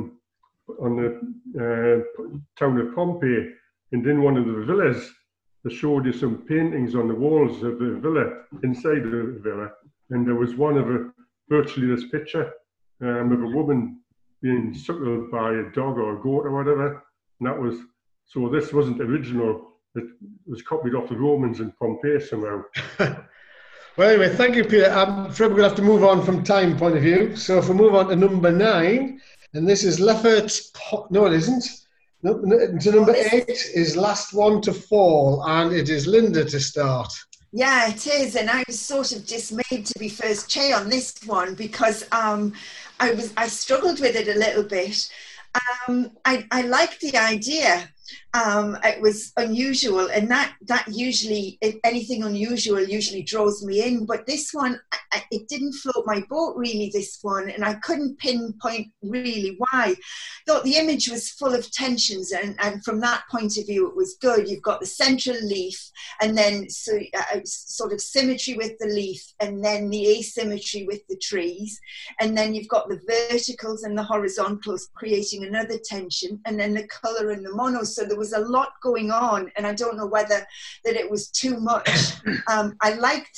I: the town of Pompeii, and in one of the villas they showed you some paintings on the walls of the villa, inside the villa, and there was one of virtually this picture of a woman being suckled by a dog or a goat or whatever, and that was, so this wasn't original, it was copied off the Romans in Pompeii somehow.
B: Well, anyway, thank you, Peter. I'm afraid we're going to have to move on from time point of view. So if we move on to number 9, and this is Lefferts, no, it isn't. No, to number 8 is Last One to Fall, and it is Linda to start.
E: Yeah, it is, and I was sort of dismayed to be first chair on this one because I struggled with it a little bit. I liked the idea. It was unusual, and that usually, if anything unusual usually draws me in, but this one, it didn't float my boat really, this one, and I couldn't pinpoint really why. Thought the image was full of tensions, and from that point of view it was good. You've got the central leaf, and then sort of symmetry with the leaf, and then the asymmetry with the trees, and then you've got the verticals and the horizontals creating another tension, and then the colour and the mono. So there was a lot going on, and I don't know whether that it was too much. I liked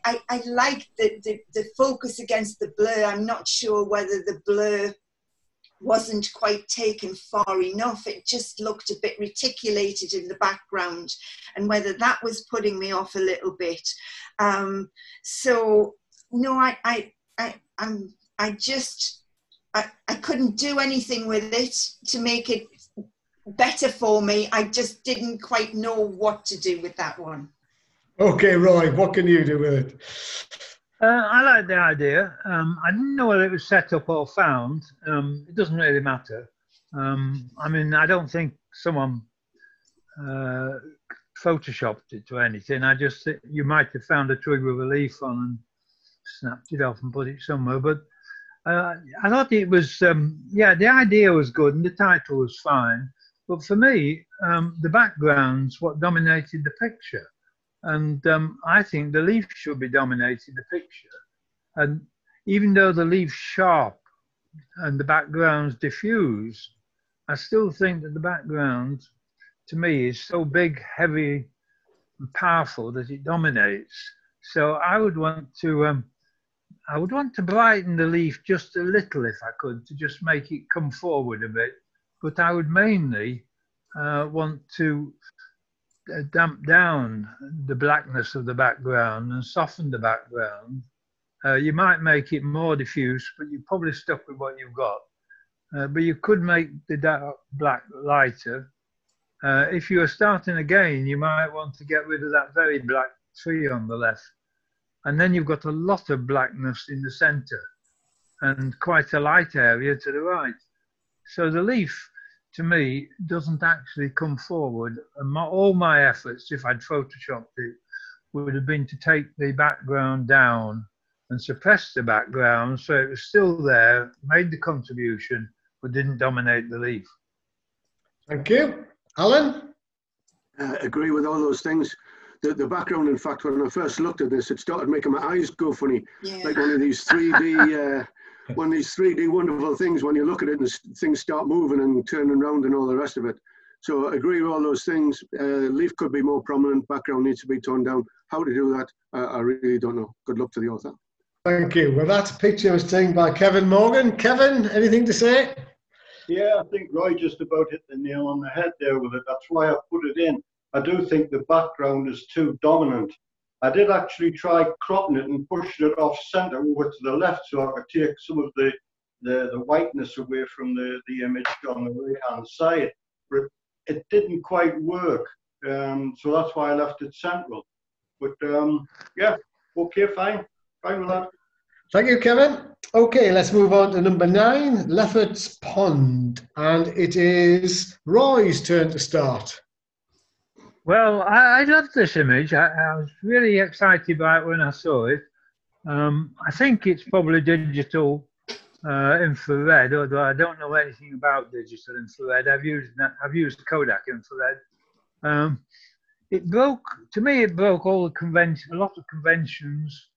E: the focus against the blur. I'm not sure whether the blur wasn't quite taken far enough. It just looked a bit reticulated in the background, and whether that was putting me off a little bit. So no, I couldn't do anything with it to make it better for me. I just didn't quite know what to do with that one.
B: Okay, Roy, what can you do with it?
F: I like the idea. I didn't know whether it was set up or found. It doesn't really matter. I mean, I don't think someone photoshopped it or anything. I just think you might have found a twig with a leaf on and snapped it off and put it somewhere. But I thought it was, yeah, the idea was good and the title was fine. But for me, the background's what dominated the picture. And I think the leaf should be dominating the picture. And even though the leaf's sharp and the background's diffuse, I still think that the background, to me, is so big, heavy, and powerful that it dominates. So I would want to brighten the leaf just a little, if I could, to just make it come forward a bit. But I would mainly want to damp down the blackness of the background and soften the background. You might make it more diffuse, but you're probably stuck with what you've got. But you could make the dark black lighter. If you are starting again, you might want to get rid of that very black tree on the left. And then you've got a lot of blackness in the center and quite a light area to the right. So the leaf, to me, doesn't actually come forward. And all my efforts, if I'd photoshopped it, would have been to take the background down and suppress the background so it was still there, made the contribution, but didn't dominate the leaf.
B: Thank you. Alan?
D: Agree with all those things. The background, in fact, when I first looked at this, it started making my eyes go funny, like one of these 3D, one of these 3D wonderful things when you look at it and things start moving and turning around and all the rest of it. So I agree with all those things. Leaf could be more prominent, background needs to be toned down. How to do that, I really don't know. Good luck to the author.
B: Thank you. Well, that picture was taken by Kevin Morgan. Kevin, anything to say?
J: Yeah, I think Roy just about hit the nail on the head there with it. That's why I put it in. I do think the background is too dominant. I did actually try cropping it and pushing it off center over to the left so I could take some of the whiteness away from the image on the right hand side. But it didn't quite work. So that's why I left it central. But yeah, okay, fine. Fine with that.
B: Thank you, Kevin. Okay, let's move on to number 9, Lefferts Pond. And it is Roy's turn to start.
F: Well, I loved this image. I was really excited by it when I saw it. I think it's probably digital infrared, although I don't know anything about digital infrared. I've used Kodak infrared. It broke, to me, it broke all the convention, a lot of conventions.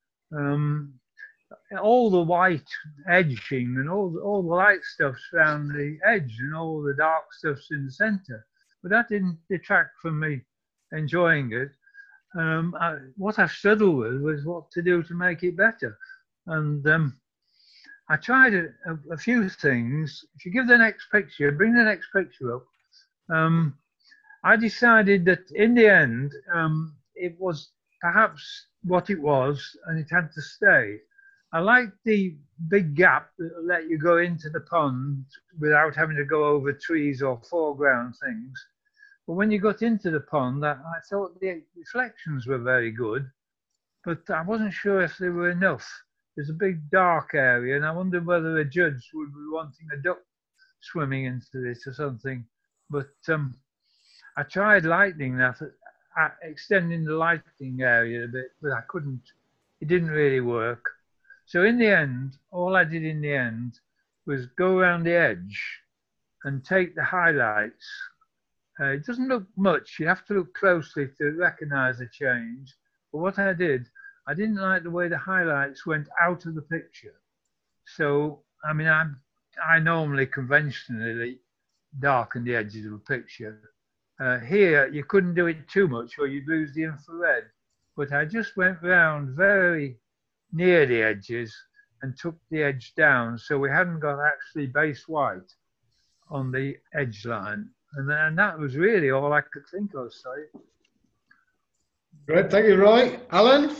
F: All the white edging and all the light stuff's around the edge and all the dark stuff's in the center. But that didn't detract from me enjoying it. What I struggled with was what to do to make it better. And I tried a few things. If you give the next picture, bring the next picture up. I decided that in the end, it was perhaps what it was and it had to stay. I liked the big gap that let you go into the pond without having to go over trees or foreground things. But when you got into the pond, I thought the reflections were very good, but I wasn't sure if they were enough. There's a big dark area, and I wondered whether a judge would be wanting a duck swimming into this or something. But I tried lightening that, extending the lighting area a bit, but I couldn't. It didn't really work. So in the end, all I did in the end was go around the edge and take the highlights. It doesn't look much. You have to look closely to recognize the change. But what I did, I didn't like the way the highlights went out of the picture. So, I mean, I normally conventionally darken the edges of a picture. Here, you couldn't do it too much or you'd lose the infrared. But I just went round very near the edges and took the edge down. So we hadn't got actually base white on the edge line. And that was really all I could think of, sorry.
B: Great, thank you, Roy. Alan?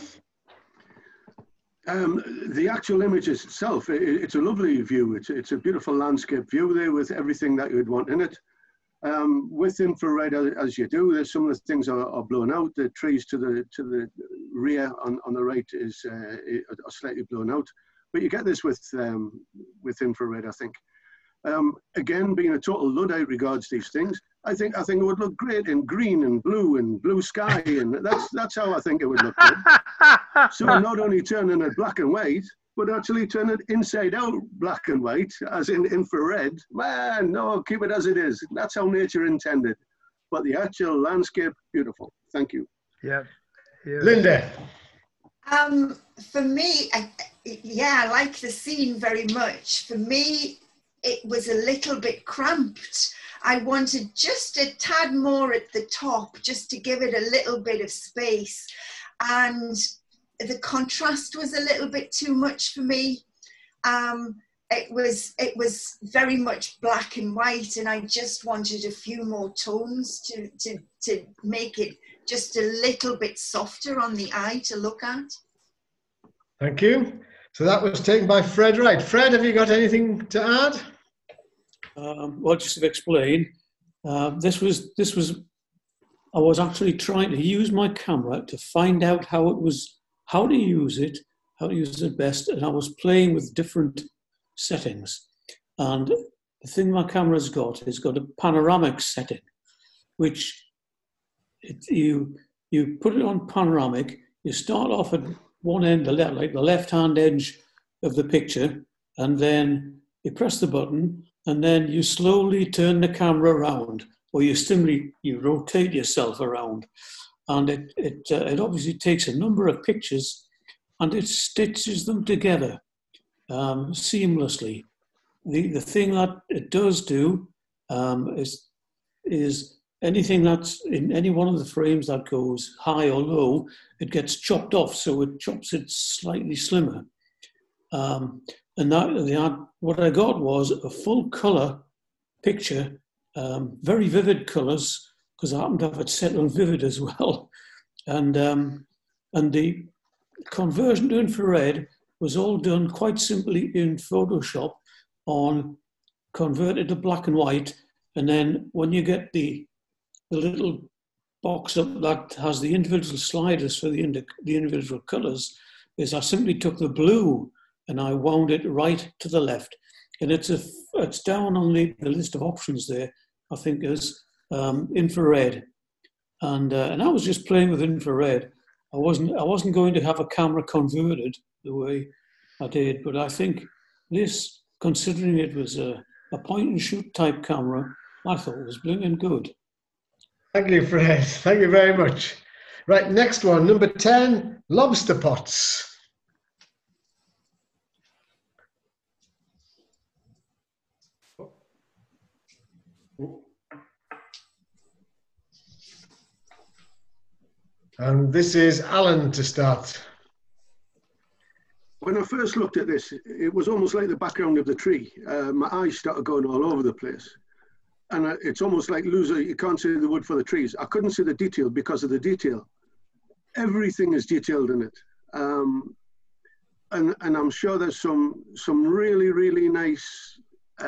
D: The actual image itself, it's a lovely view. It's a beautiful landscape view there with everything that you'd want in it. With infrared, as you do, there's some of the things are blown out. The trees to the rear on the right are slightly blown out. But you get this with infrared, I think. Again, being a total Luddite regards these things, I think it would look great in green and blue sky, and that's how I think it would look good. So not only turning it black and white, but actually turn it inside out black and white, as in infrared. Man, no, keep it as it is. That's how nature intended. But the actual landscape, beautiful. Thank you.
F: Yeah.
B: Linda.
E: For me, I like the scene very much. For me, it was a little bit cramped. I wanted just a tad more at the top, just to give it a little bit of space. And the contrast was a little bit too much for me. It was very much black and white, and I just wanted a few more tones to make it just a little bit softer on the eye to look at.
B: Thank you. So that was taken by Fred Wright. Fred, have you got anything to add?
G: Well, just to explain, this was. I was actually trying to use my camera to find out how to use it best, and I was playing with different settings. And the thing my camera's got is got a panoramic setting, which you put it on panoramic. You start off at one end, the left-hand edge of the picture, and then you press the button, and then you slowly turn the camera around, or you rotate yourself around, and it obviously takes a number of pictures, and it stitches them together seamlessly. The thing that it does do is anything that's in any one of the frames that goes high or low, it gets chopped off, so it chops it slightly slimmer. And what I got was a full colour picture, very vivid colours, because I happen to have it set on vivid as well. And the conversion to infrared was all done quite simply in Photoshop, converted to black and white, and then when you get the little box up that has the individual sliders for the individual colours, is I simply took the blue and I wound it right to the left. And it's down on the list of options there, I think, is infrared. And I was just playing with infrared. I wasn't going to have a camera converted the way I did, but I think this, considering it was a point and shoot type camera, I thought it was brilliant good.
B: Thank you, Fred. Thank you very much. Right, next one, number 10, lobster pots. And this is Alan to start.
D: When I first looked at this, it was almost like the background of the tree. My eyes started going all over the place. And it's almost like you can't see the wood for the trees. I couldn't see the detail because of the detail. Everything is detailed in it. And I'm sure there's some really, really nice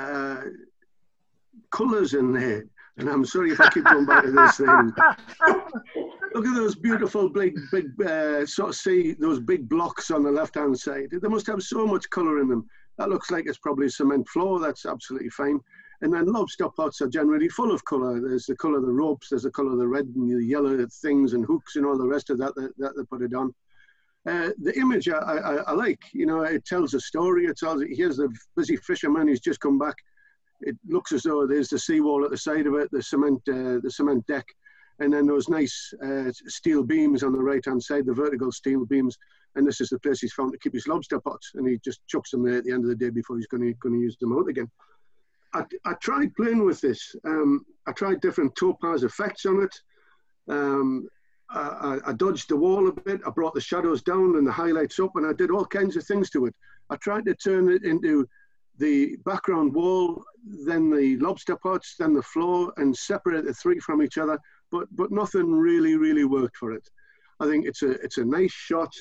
D: colours in there. And I'm sorry if I keep going back to this thing. Look at those beautiful big those big blocks on the left-hand side. They must have so much colour in them. That looks like it's probably a cement floor. That's absolutely fine. And then lobster pots are generally full of colour. There's the colour of the ropes, there's the colour of the red and the yellow things and hooks and all the rest of that they put it on. The image I like, it tells a story. It tells, here's the busy fisherman, he's just come back. It looks as though there's the seawall at the side of it, the cement deck, and then those nice steel beams on the right-hand side, the vertical steel beams. And this is the place he's found to keep his lobster pots, and he just chucks them there at the end of the day before he's going to use them out again. I tried playing with this. I tried different topaz effects on it. I dodged the wall a bit. I brought the shadows down and the highlights up, and I did all kinds of things to it. I tried to turn it into the background wall, then the lobster pots, then the floor, and separate the three from each other. But nothing really, really worked for it. I think it's a nice shot,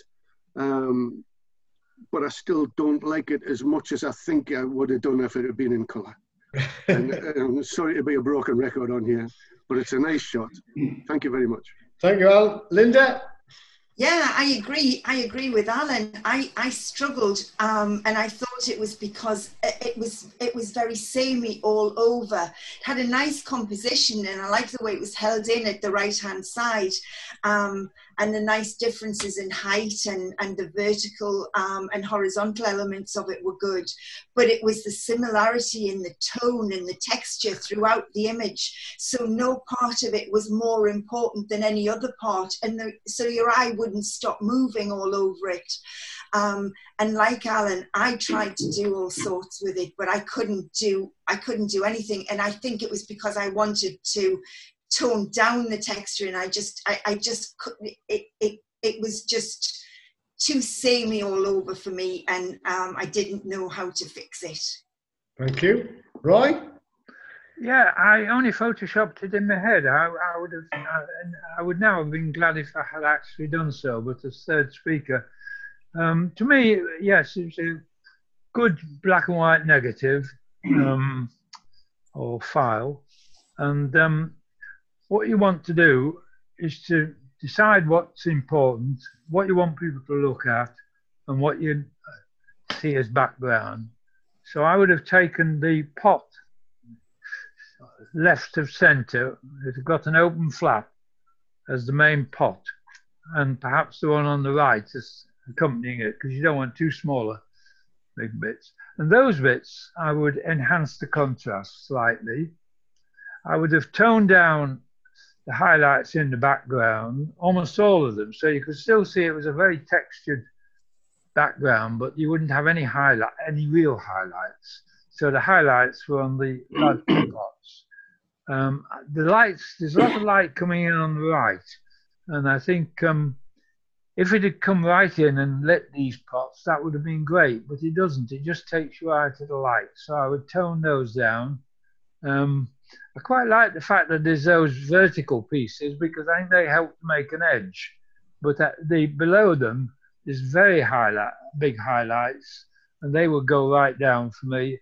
D: but I still don't like it as much as I think I would have done if it had been in colour. And I'm sorry to be a broken record on here, but it's a nice shot. Thank you very much.
B: Thank you, Al. Linda?
E: Yeah, I agree. I agree with Alan. I struggled, and I thought thought it was because it was very samey all over. It had a nice composition, and I liked the way it was held in at the right hand side, and the nice differences in height and the vertical and horizontal elements of it were good. But it was the similarity in the tone and the texture throughout the image. So no part of it was more important than any other part, and so your eye wouldn't stop moving all over it. And like Alan, I tried to do all sorts with it, but I couldn't do anything. And I think it was because I wanted to tone down the texture, and I just couldn't. It was just too samey all over for me, and I didn't know how to fix it.
B: Thank you. Roy?
F: Yeah, I only photoshopped it in my head. I would now have been glad if I had actually done so, but as third speaker, to me, yes, it's a good black and white negative or file, and what you want to do is to decide what's important, what you want people to look at, and what you see as background. So I would have taken the pot left of centre, it's got an open flap as the main pot, and perhaps the one on the right is accompanying it, because you don't want too smaller big bits. And those bits I would enhance the contrast slightly. I would have toned down the highlights in the background, almost all of them, so you could still see it was a very textured background, but you wouldn't have any real highlights. So the highlights were on the pots. The lights, there's a lot of light coming in on the right, and I think if it had come right in and lit these pots, that would have been great, but it doesn't. It just takes you out of the light. So I would tone those down. I quite like the fact that there's those vertical pieces, because I think they help to make an edge. But below them, there's very big highlights, and they will go right down for me.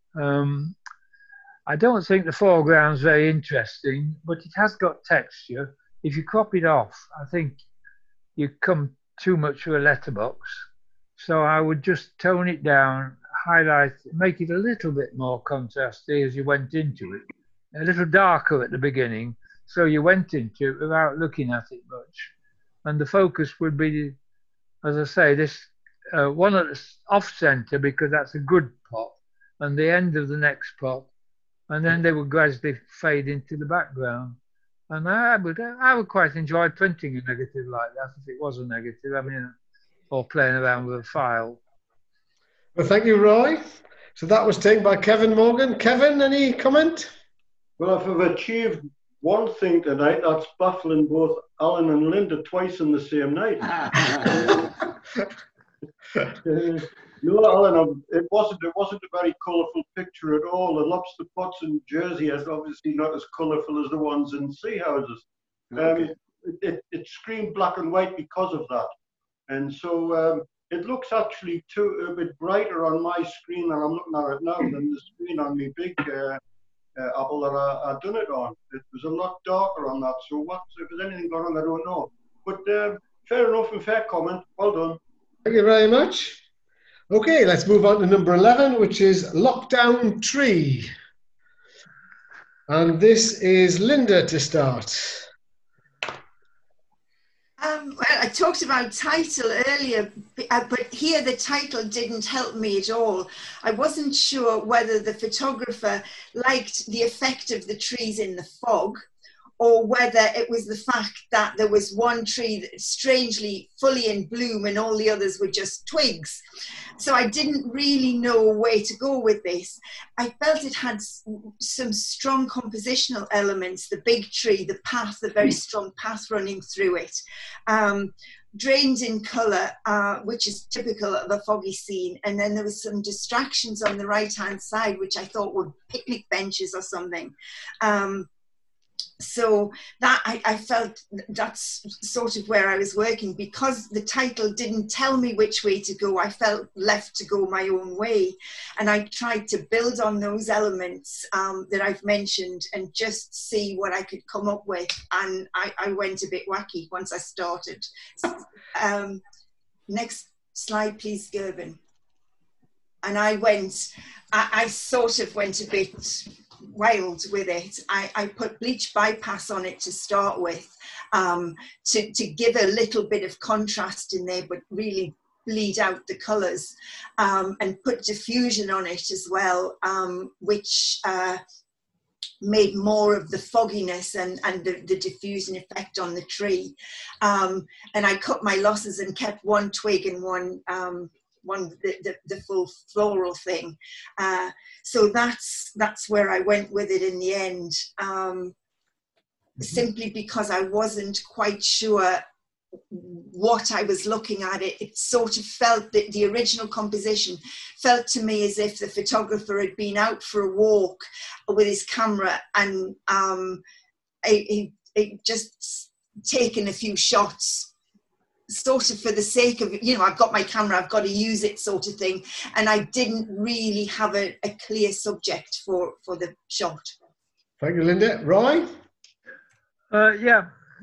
F: I don't think the foreground's very interesting, but it has got texture. If you crop it off, I think you come too much of a letterbox. So I would just tone it down, highlight, make it a little bit more contrasty as you went into it. A little darker at the beginning, so you went into it without looking at it much. And the focus would be, as I say, this one at the off-centre, because that's a good pot, and the end of the next pot, and then they would gradually fade into the background. And I would quite enjoy printing a negative like that if it was a negative, I mean, or playing around with a file.
B: Well, thank you, Roy. So that was taken by Kevin Morgan. Kevin, any comment?
J: Well, if I've achieved one thing tonight, that's baffling both Alan and Linda twice in the same night. No, Alan, it wasn't a very colourful picture at all. The lobster pots in Jersey are obviously not as colourful as the ones in sea houses. Okay. It screamed black and white because of that. And so it looks actually a bit brighter on my screen than I'm looking at it now than the screen on my big Apple that I done it on. It was a lot darker on that. So if there's anything going on, I don't know. But fair enough and fair comment. Well done.
B: Thank you very much. Okay, let's move on to number 11, which is Lockdown Tree. And this is Linda to start.
E: Well, I talked about title earlier, but here the title didn't help me at all. I wasn't sure whether the photographer liked the effect of the trees in the fog, or whether it was the fact that there was one tree that strangely fully in bloom and all the others were just twigs. So I didn't really know where to go with this. I felt it had some strong compositional elements, the big tree, the path, the very strong path running through it. Drained in colour, which is typical of a foggy scene. And then there was some distractions on the right-hand side, which I thought were picnic benches or something. So that I felt that's sort of where I was working. Because the title didn't tell me which way to go, I felt left to go my own way. And I tried to build on those elements that I've mentioned and just see what I could come up with. And I went a bit wacky once I started. Next slide, please, Gerben. I sort of went a bit wild with it. I put bleach bypass on it to start with, to give a little bit of contrast in there, but really bleed out the colours, and put diffusion on it as well, which made more of the fogginess and the diffusing effect on the tree. And I cut my losses and kept one twig and one the full floral thing. So that's where I went with it in the end, simply because I wasn't quite sure what I was looking at. It sort of felt that the original composition felt to me as if the photographer had been out for a walk with his camera and he just taken a few shots sort of for the sake of, I've got my camera, I've got to use it sort of thing, and I didn't really have a clear subject for the shot.
B: Thank you, Linda. Roy?
F: Yeah,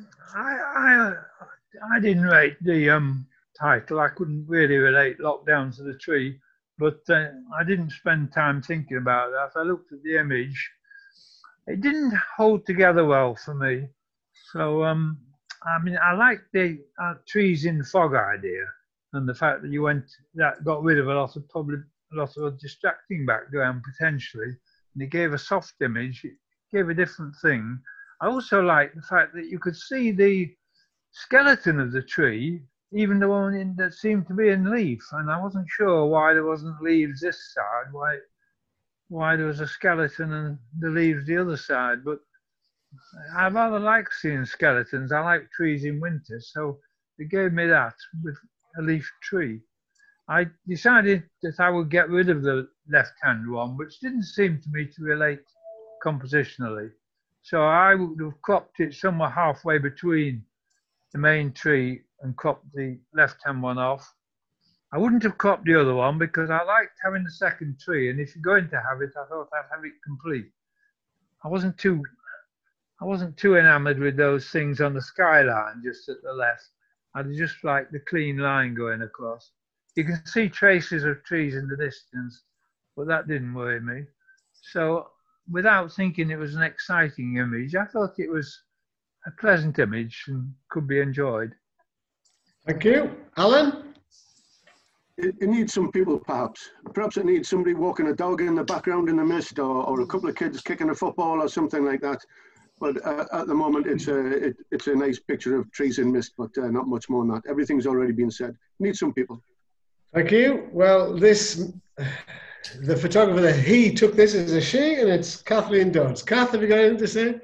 F: I didn't rate the title. I couldn't really relate lockdown to the tree, but I didn't spend time thinking about that. I looked at the image. It didn't hold together well for me. So, I like the trees in fog idea, and the fact that got rid of a lot of distracting background potentially, and it gave a soft image. It gave a different thing. I also like the fact that you could see the skeleton of the tree, even the one that seemed to be in leaf, and I wasn't sure why there wasn't leaves this side, why there was a skeleton and the leaves the other side. But I rather like seeing skeletons. I like trees in winter, so it gave me that with a leaf tree. I decided that I would get rid of the left-hand one, which didn't seem to me to relate compositionally. So I would have cropped it somewhere halfway between the main tree and cropped the left-hand one off. I wouldn't have cropped the other one because I liked having the second tree, and if you're going to have it, I thought I'd have it complete. I wasn't too enamored with those things on the skyline just at the left. I just like the clean line going across. You can see traces of trees in the distance, but that didn't worry me. So without thinking it was an exciting image, I thought it was a pleasant image and could be enjoyed.
B: Thank you. Alan?
D: It needs some people, perhaps. Perhaps it needs somebody walking a dog in the background in the mist, or a couple of kids kicking a football or something like that. But at the moment, it's a nice picture of trees in mist, but not much more than that. Everything's already been said. Need some people.
B: Thank you. Well, the photographer, he took this as a she, and it's Kathleen Dodds. Kath, have you got anything to say?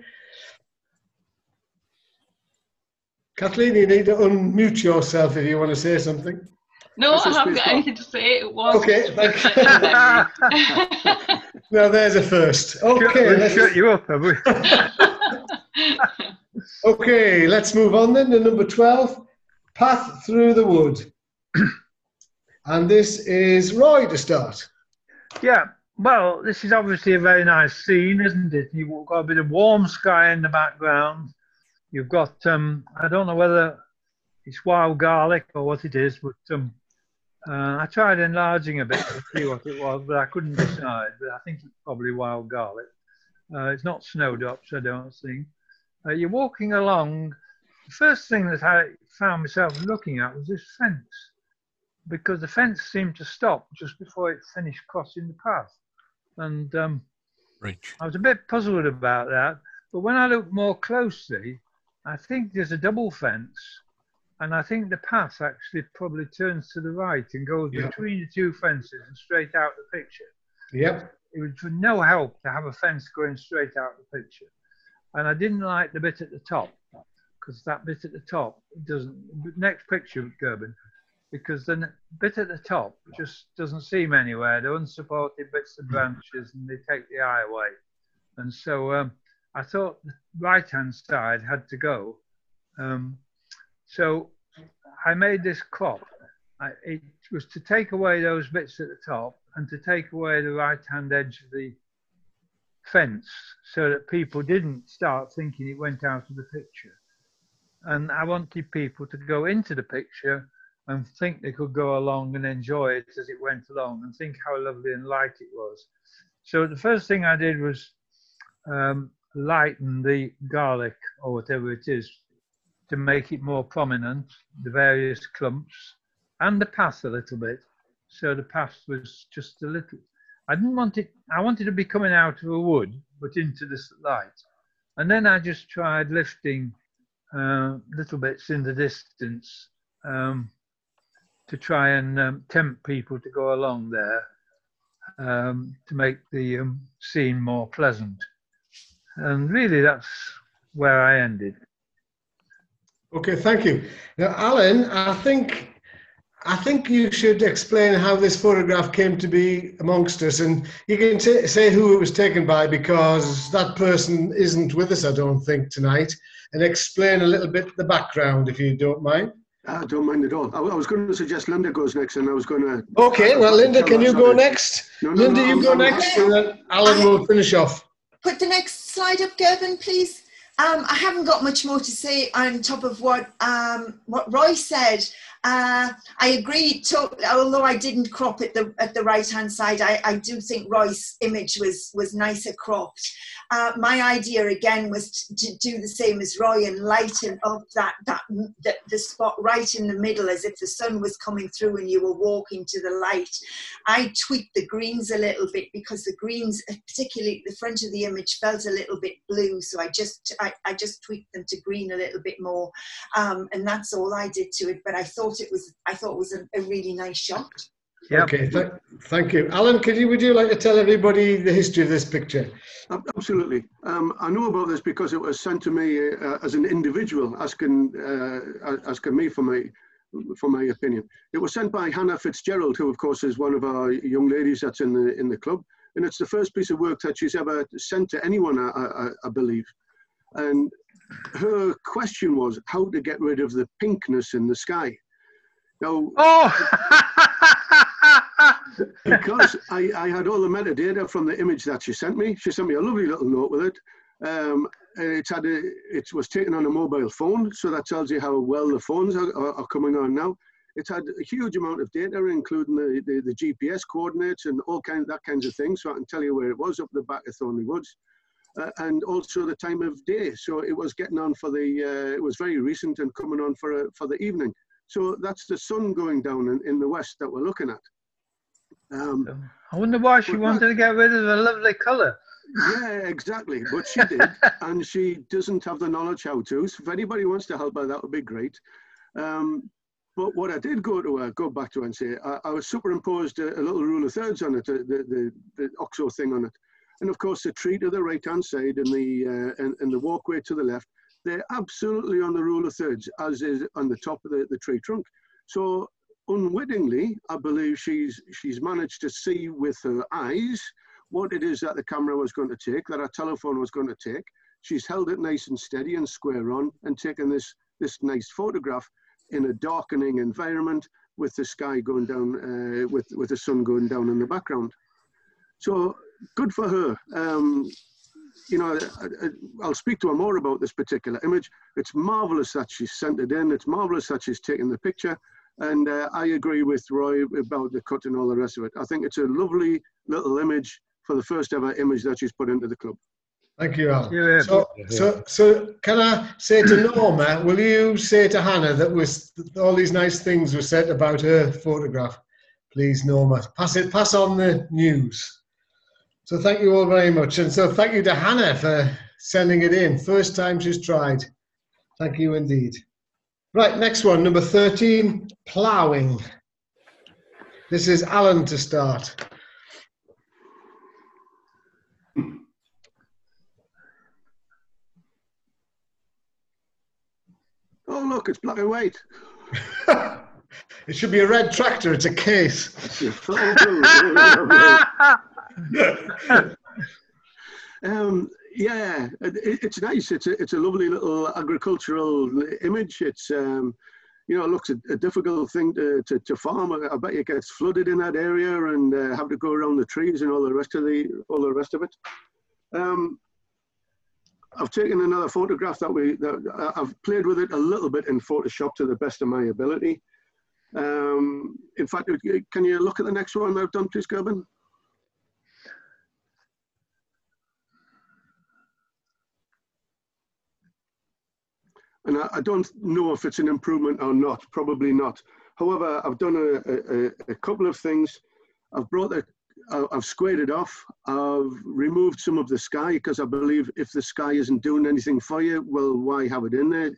B: Kathleen, you need to unmute yourself if you want to say something.
K: No, I haven't got anything to say. It was
B: okay. Thank you. Now there's a first. Okay,
F: let's shut you up, have we?
B: Okay, let's move on then to number 12, Path Through the Wood. And this is Roy to start.
F: Yeah, well, this is obviously a very nice scene, isn't it? You've got a bit of warm sky in the background. You've got, I don't know whether it's wild garlic or what it is, but I tried enlarging a bit to see what it was, but I couldn't decide. But I think it's probably wild garlic. It's not snowdrops, I don't think. You're walking along. The first thing that I found myself looking at was this fence, because the fence seemed to stop just before it finished crossing the path. And I was a bit puzzled about that. But when I looked more closely, I think there's a double fence. And I think the path actually probably turns to the right and goes between the two fences and straight out the picture.
B: Yep.
F: It was no help to have a fence going straight out the picture. And I didn't like the bit at the top, because that bit at the top doesn't, next picture, Gerben, because the bit at the top just doesn't seem anywhere. They're unsupported bits of branches and they take the eye away. And so I thought the right-hand side had to go. So I made this crop. It was to take away those bits at the top and to take away the right-hand edge of the fence so that people didn't start thinking it went out of the picture. And I wanted people to go into the picture and think they could go along and enjoy it as it went along and think how lovely and light it was. So the first thing I did was lighten the garlic or whatever it is to make it more prominent, the various clumps, and the path a little bit. So the path was just a little, I didn't want it, I wanted to be coming out of a wood, but into this light. And then I just tried lifting little bits in the distance to try and tempt people to go along there to make the scene more pleasant. And really that's where I ended.
B: Okay, thank you. Now, Alan, I think you should explain how this photograph came to be amongst us, and you can say who it was taken by, because that person isn't with us, I don't think, tonight, and explain a little bit the background, if you don't mind.
D: I don't mind at all. I was going to suggest Linda goes next, and I was going to...
B: Okay, well, Linda, can you go next? Linda, you go next, and then Alan will finish off.
E: Put the next slide up, Gerben, please. I haven't got much more to say on top of what Roy said. I agree, although I didn't crop at the right-hand side. I do think Roy's image was nicer cropped. My idea again was to do the same as Roy and lighten up the spot right in the middle, as if the sun was coming through and you were walking to the light. I tweaked the greens a little bit because the greens, particularly at the front of the image, felt a little bit blue. So I just tweaked them to green a little bit more, and that's all I did to it. But I thought it was a really nice shot.
B: Yep. Okay, thank you. Alan, would you like to tell everybody the history of this picture?
D: Absolutely. I know about this because it was sent to me as an individual, asking me for my opinion. It was sent by Hannah Fitzgerald, who of course is one of our young ladies that's in the club, and it's the first piece of work that she's ever sent to anyone, I believe. And her question was how to get rid of the pinkness in the sky. Now, because I had all the metadata from the image that she sent me. She sent me a lovely little note with it. It was taken on a mobile phone, so that tells you how well the phones are coming on now. It had a huge amount of data, including the GPS coordinates and all kinds of things, so I can tell you where it was, up the back of Thornley Woods. And also the time of day. So it was getting on for it was very recent and coming on for the evening. So that's the sun going down in the west that we're looking at.
F: I wonder why she wanted to get rid of the lovely colour.
D: Yeah, exactly. But she did, and she doesn't have the knowledge how to. So if anybody wants to help her, that would be great. But what I did go back to and say, I was superimposed a little rule of thirds on it, the OXO thing on it. And of course, the tree to the right-hand side and the walkway to the left, they're absolutely on the rule of thirds, as is on the top of the tree trunk. So unwittingly, I believe she's managed to see with her eyes what it is that the camera was going to take, that our telephone was going to take. She's held it nice and steady and square on and taken this nice photograph in a darkening environment with the sky going down, with the sun going down in the background. So good for her. You know, I'll speak to her more about this particular image. It's marvelous that she's sent it in. It's marvelous that she's taken the picture. And I agree with Roy about the cut and all the rest of it. I think it's a lovely little image for the first ever image that she's put into the club.
B: Thank you, Al. So can I say to Norma, will you say to Hannah that all these nice things were said about her photograph? Please, Norma, pass on the news. So thank you all very much. And so thank you to Hannah for sending it in. First time she's tried. Thank you indeed. Right, next one, number 13, ploughing. This is Alan to start.
D: Oh, look, it's black and white.
B: It should be a red tractor. It's a case.
D: Yeah, it's nice. It's a lovely little agricultural image. It's you know, it looks a difficult thing to farm. I bet it gets flooded in that area and have to go around the trees and all the rest of it. I've taken another photograph that I've played with it a little bit in Photoshop to the best of my ability. In fact, can you look at the next one that I've done, please, Gerben? And I don't know if it's an improvement or not, probably not. However, I've done a couple of things. I've squared it off. I've removed some of the sky because I believe if the sky isn't doing anything for you, well, why have it in there?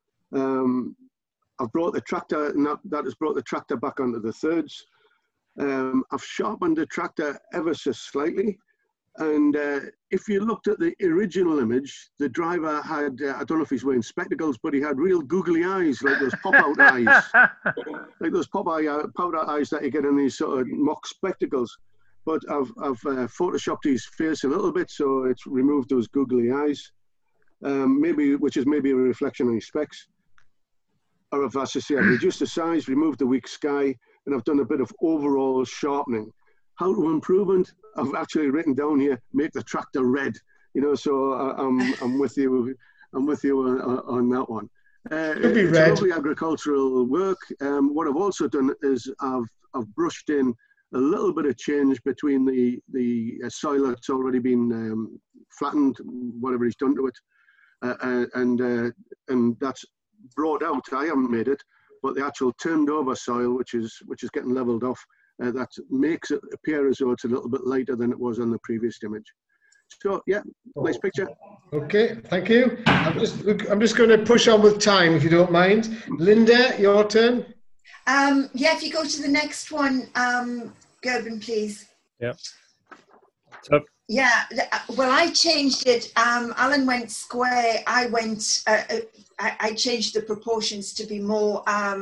D: I've brought the tractor, and that has brought the tractor back onto the thirds. I've sharpened the tractor ever so slightly. And if you looked at the original image, the driver had, I don't know if he's wearing spectacles, but he had real googly eyes, like those pop-out eyes. Like those pop-out eyes that you get in these sort of mock spectacles. But I've photoshopped his face a little bit, so it's removed those googly eyes, which is maybe a reflection on his specs. Or if I should say, I've reduced the size, removed the weak sky, and I've done a bit of overall sharpening. How to improvement? I've actually written down here, make the tractor red. You know, so I'm with you. I'm with you on that one. It's lovely agricultural work. What I've also done is I've brushed in a little bit of change between the soil that's already been flattened, whatever he's done to it, and that's brought out. I haven't made it, but the actual turned over soil, which is getting leveled off. That makes it appear as though it's a little bit lighter than it was on the previous image. So yeah, nice picture.
B: Okay, thank you. I'm just going to push on with time, if you don't mind. Linda, your turn.
E: Yeah, if you go to the next one, Gerben, please.
C: Yeah. So.
E: Yeah, well, I changed it. Alan went square. I went. I changed the proportions to be more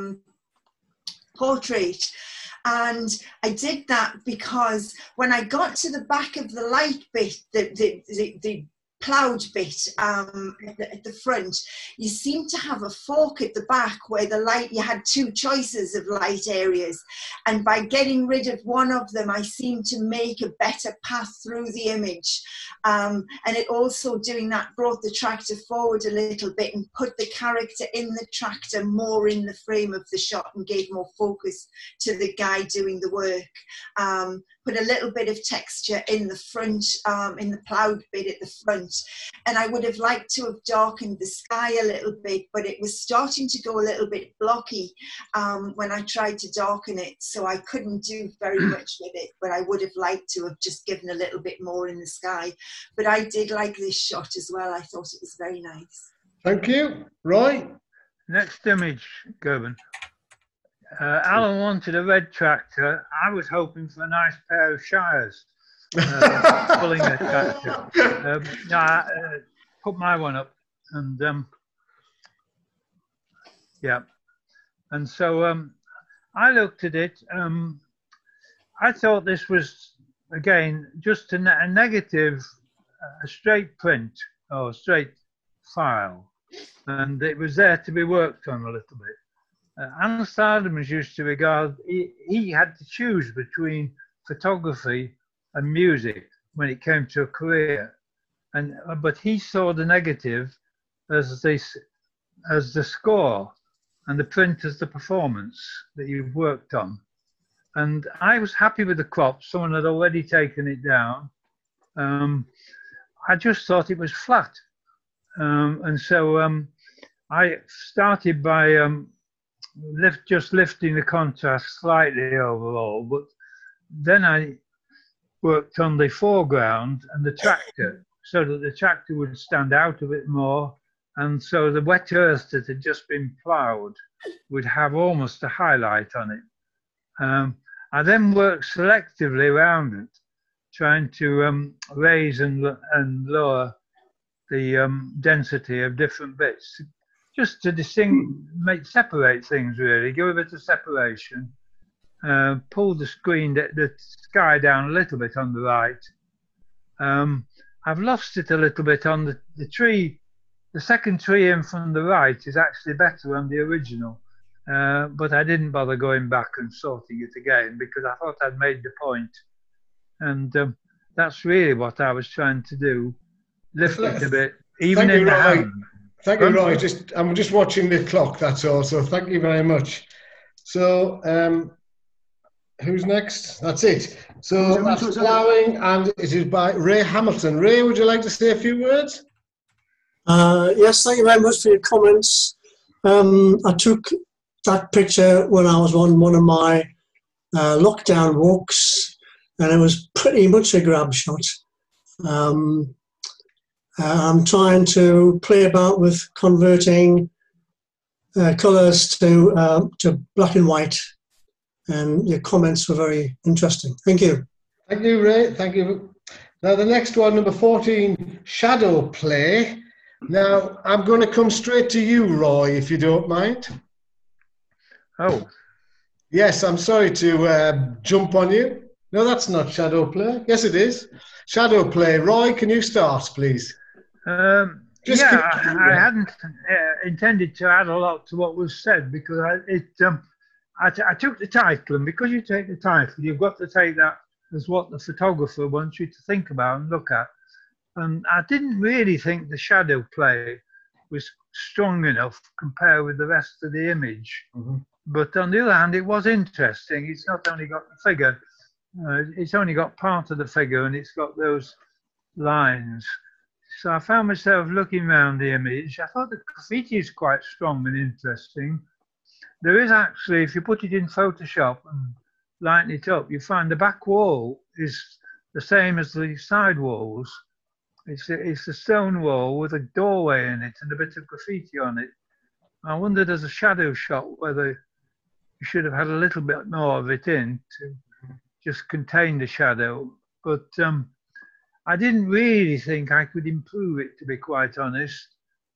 E: portrait. And I did that because when I got to the back of the light bit, the ploughed bit at the front, you seem to have a fork at the back where the light, you had two choices of light areas. And by getting rid of one of them, I seemed to make a better path through the image. And it also, doing that, brought the tractor forward a little bit and put the character in the tractor more in the frame of the shot and gave more focus to the guy doing the work. Put a little bit of texture in the front, in the ploughed bit at the front. And I would have liked to have darkened the sky a little bit, but it was starting to go a little bit blocky when I tried to darken it. So I couldn't do very much with it, but I would have liked to have just given a little bit more in the sky. But I did like this shot as well. I thought it was very nice.
B: Thank you. Roy?
F: Next image, Gerben. Alan wanted a red tractor. I was hoping for a nice pair of Shires pulling a tractor. Put my one up, and yeah. And so I looked at it. I thought this was, again, just a negative, a straight print or straight file, and it was there to be worked on a little bit. Alan Stardom used to regard, he had to choose between photography and music when it came to a career, but he saw the negative as the score and the print as the performance that you've worked on. And I was happy with the crop. Someone had already taken it down. I just thought it was flat, and so I started by just lifting the contrast slightly overall, but then I worked on the foreground and the tractor so that the tractor would stand out a bit more, and so the wet earth that had just been ploughed would have almost a highlight on it. I then worked selectively around it, trying to raise and lower the density of different bits, just to separate things really, give a bit of separation, pull the sky down a little bit on the right. I've lost it a little bit on the tree. The second tree in from the right is actually better on the original, but I didn't bother going back and sorting it again because I thought I'd made the point. And that's really what I was trying to do, lift it a bit, even in the hand.
B: Thank you, Roy. I'm just watching the clock, that's all. So thank you very much. So, who's next? That's it. So that's Ploughing, and it is by Ray Hamilton. Ray, would you like to say a few words?
L: Yes, thank you very much for your comments. I took that picture when I was on one of my lockdown walks, and it was pretty much a grab shot. I'm trying to play about with converting colours to black and white, and your comments were very interesting. Thank you.
B: Thank you, Ray. Thank you. Now, the next one, number 14, Shadow Play. Now, I'm going to come straight to you, Roy, if you don't mind.
F: Oh.
B: Yes, I'm sorry to jump on you. No, that's not Shadow Play. Yes, it is. Shadow Play. Roy, can you start, please?
F: I hadn't intended to add a lot to what was said, because I took the title, and because you take the title, you've got to take that as what the photographer wants you to think about and look at. And I didn't really think the shadow play was strong enough compared with the rest of the image.
B: Mm-hmm.
F: But on the other hand, it was interesting. It's not only got the figure, it's only got part of the figure, and it's got those lines. So I found myself looking around the image. I thought the graffiti is quite strong and interesting. There is actually, if you put it in Photoshop and lighten it up, you find the back wall is the same as the side walls. It's a stone wall with a doorway in it and a bit of graffiti on it. I wondered, as a shadow shot, whether you should have had a little bit more of it in to just contain the shadow. But I didn't really think I could improve it, to be quite honest.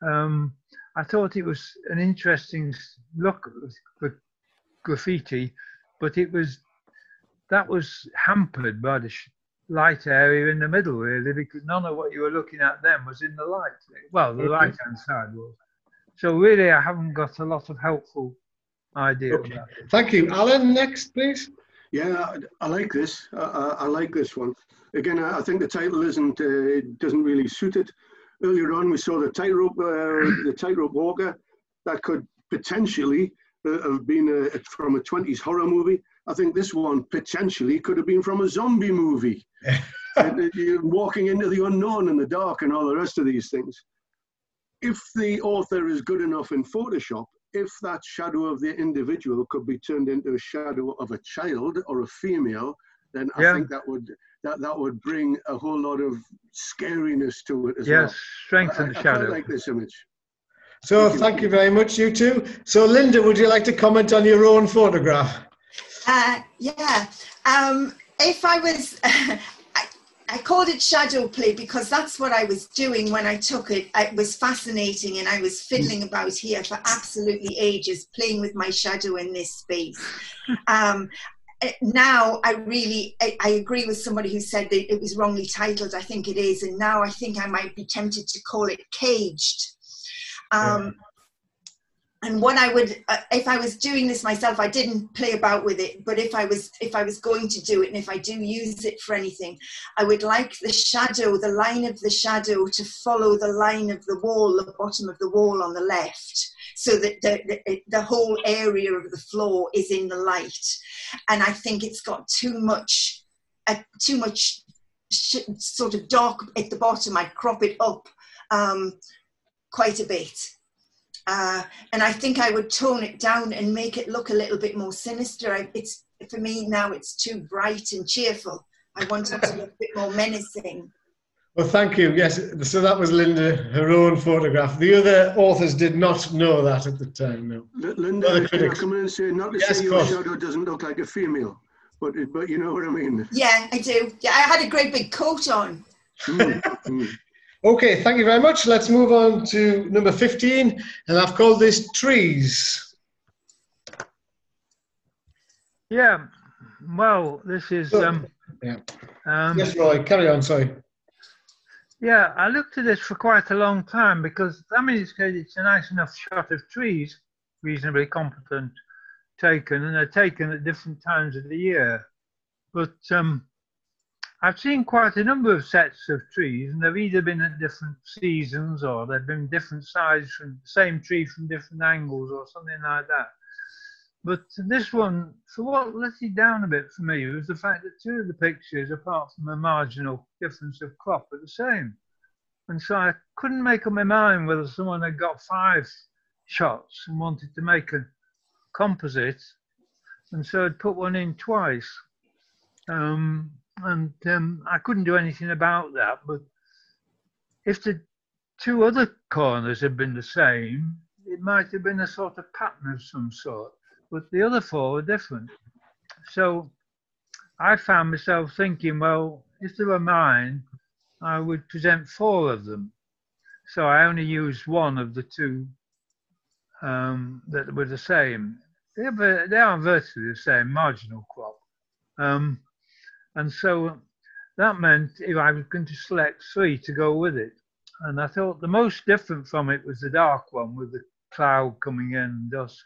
F: I thought it was an interesting look for graffiti, but that was hampered by the light area in the middle, really, because none of what you were looking at then was in the light. Well, the right-hand side was. So really, I haven't got a lot of helpful idea about it.
B: Thank you. Alan, next, please.
D: Yeah, I like this. I like this one. Again, I think the title doesn't really suit it. Earlier on, we saw the tightrope walker. That could potentially have been from a 20s horror movie. I think this one potentially could have been from a zombie movie. You're walking into the unknown in the dark and all the rest of these things. If the author is good enough in Photoshop, if that shadow of the individual could be turned into a shadow of a child or a female, then I think that would bring a whole lot of scariness to it as well.
F: Yes, strengthen the shadow.
D: I quite like this image.
B: So thank you very much, you two. So Linda, would you like to comment on your own photograph?
E: If I was, I called it shadow play because that's what I was doing when I took it. It was fascinating, and I was fiddling about here for absolutely ages, playing with my shadow in this space. Now I agree with somebody who said that it was wrongly titled. I think it is, and now I think I might be tempted to call it caged. And what I would, if I was doing this myself, I didn't play about with it, but if I was going to do it, and if I do use it for anything, I would like the shadow, the line of the shadow, to follow the line of the wall, the bottom of the wall on the left, so that the whole area of the floor is in the light. And I think it's got too much sort of dark at the bottom. I crop it up quite a bit. And I think I would tone it down and make it look a little bit more sinister. For me now, it's too bright and cheerful. I want it to look a bit more menacing.
B: Well, thank you. Yes, so that was Linda, her own photograph. The other authors did not know that at the time, no.
D: Linda, can I come in and say, not to say your shadow doesn't look like a female, but you know what I mean?
E: Yeah, I do. Yeah, I had a great big coat on.
B: Okay, thank you very much. Let's move on to number 15, and I've called this Trees.
F: Yeah, well, this is...
B: yes, Roy, carry on, sorry.
F: Yeah, I looked at this for quite a long time because, I mean, it's a nice enough shot of trees, reasonably competent taken, and they're taken at different times of the year. But I've seen quite a number of sets of trees, and they've either been at different seasons or they've been different sizes from the same tree from different angles or something like that. But this one, so what let it down a bit for me was the fact that two of the pictures, apart from a marginal difference of crop, are the same. And so I couldn't make up my mind whether someone had got 5 shots and wanted to make a composite, and so I'd put one in twice. I couldn't do anything about that, but if the 2 other corners had been the same, it might have been a sort of pattern of some sort, but the other 4 were different. So I found myself thinking, well, if they were mine, I would present 4 of them. So I only used 1 of the 2 that were the same. They are virtually the same, marginal crop. And so that meant if I was going to select 3 to go with it. And I thought the most different from it was the dark one with the cloud coming in dusk.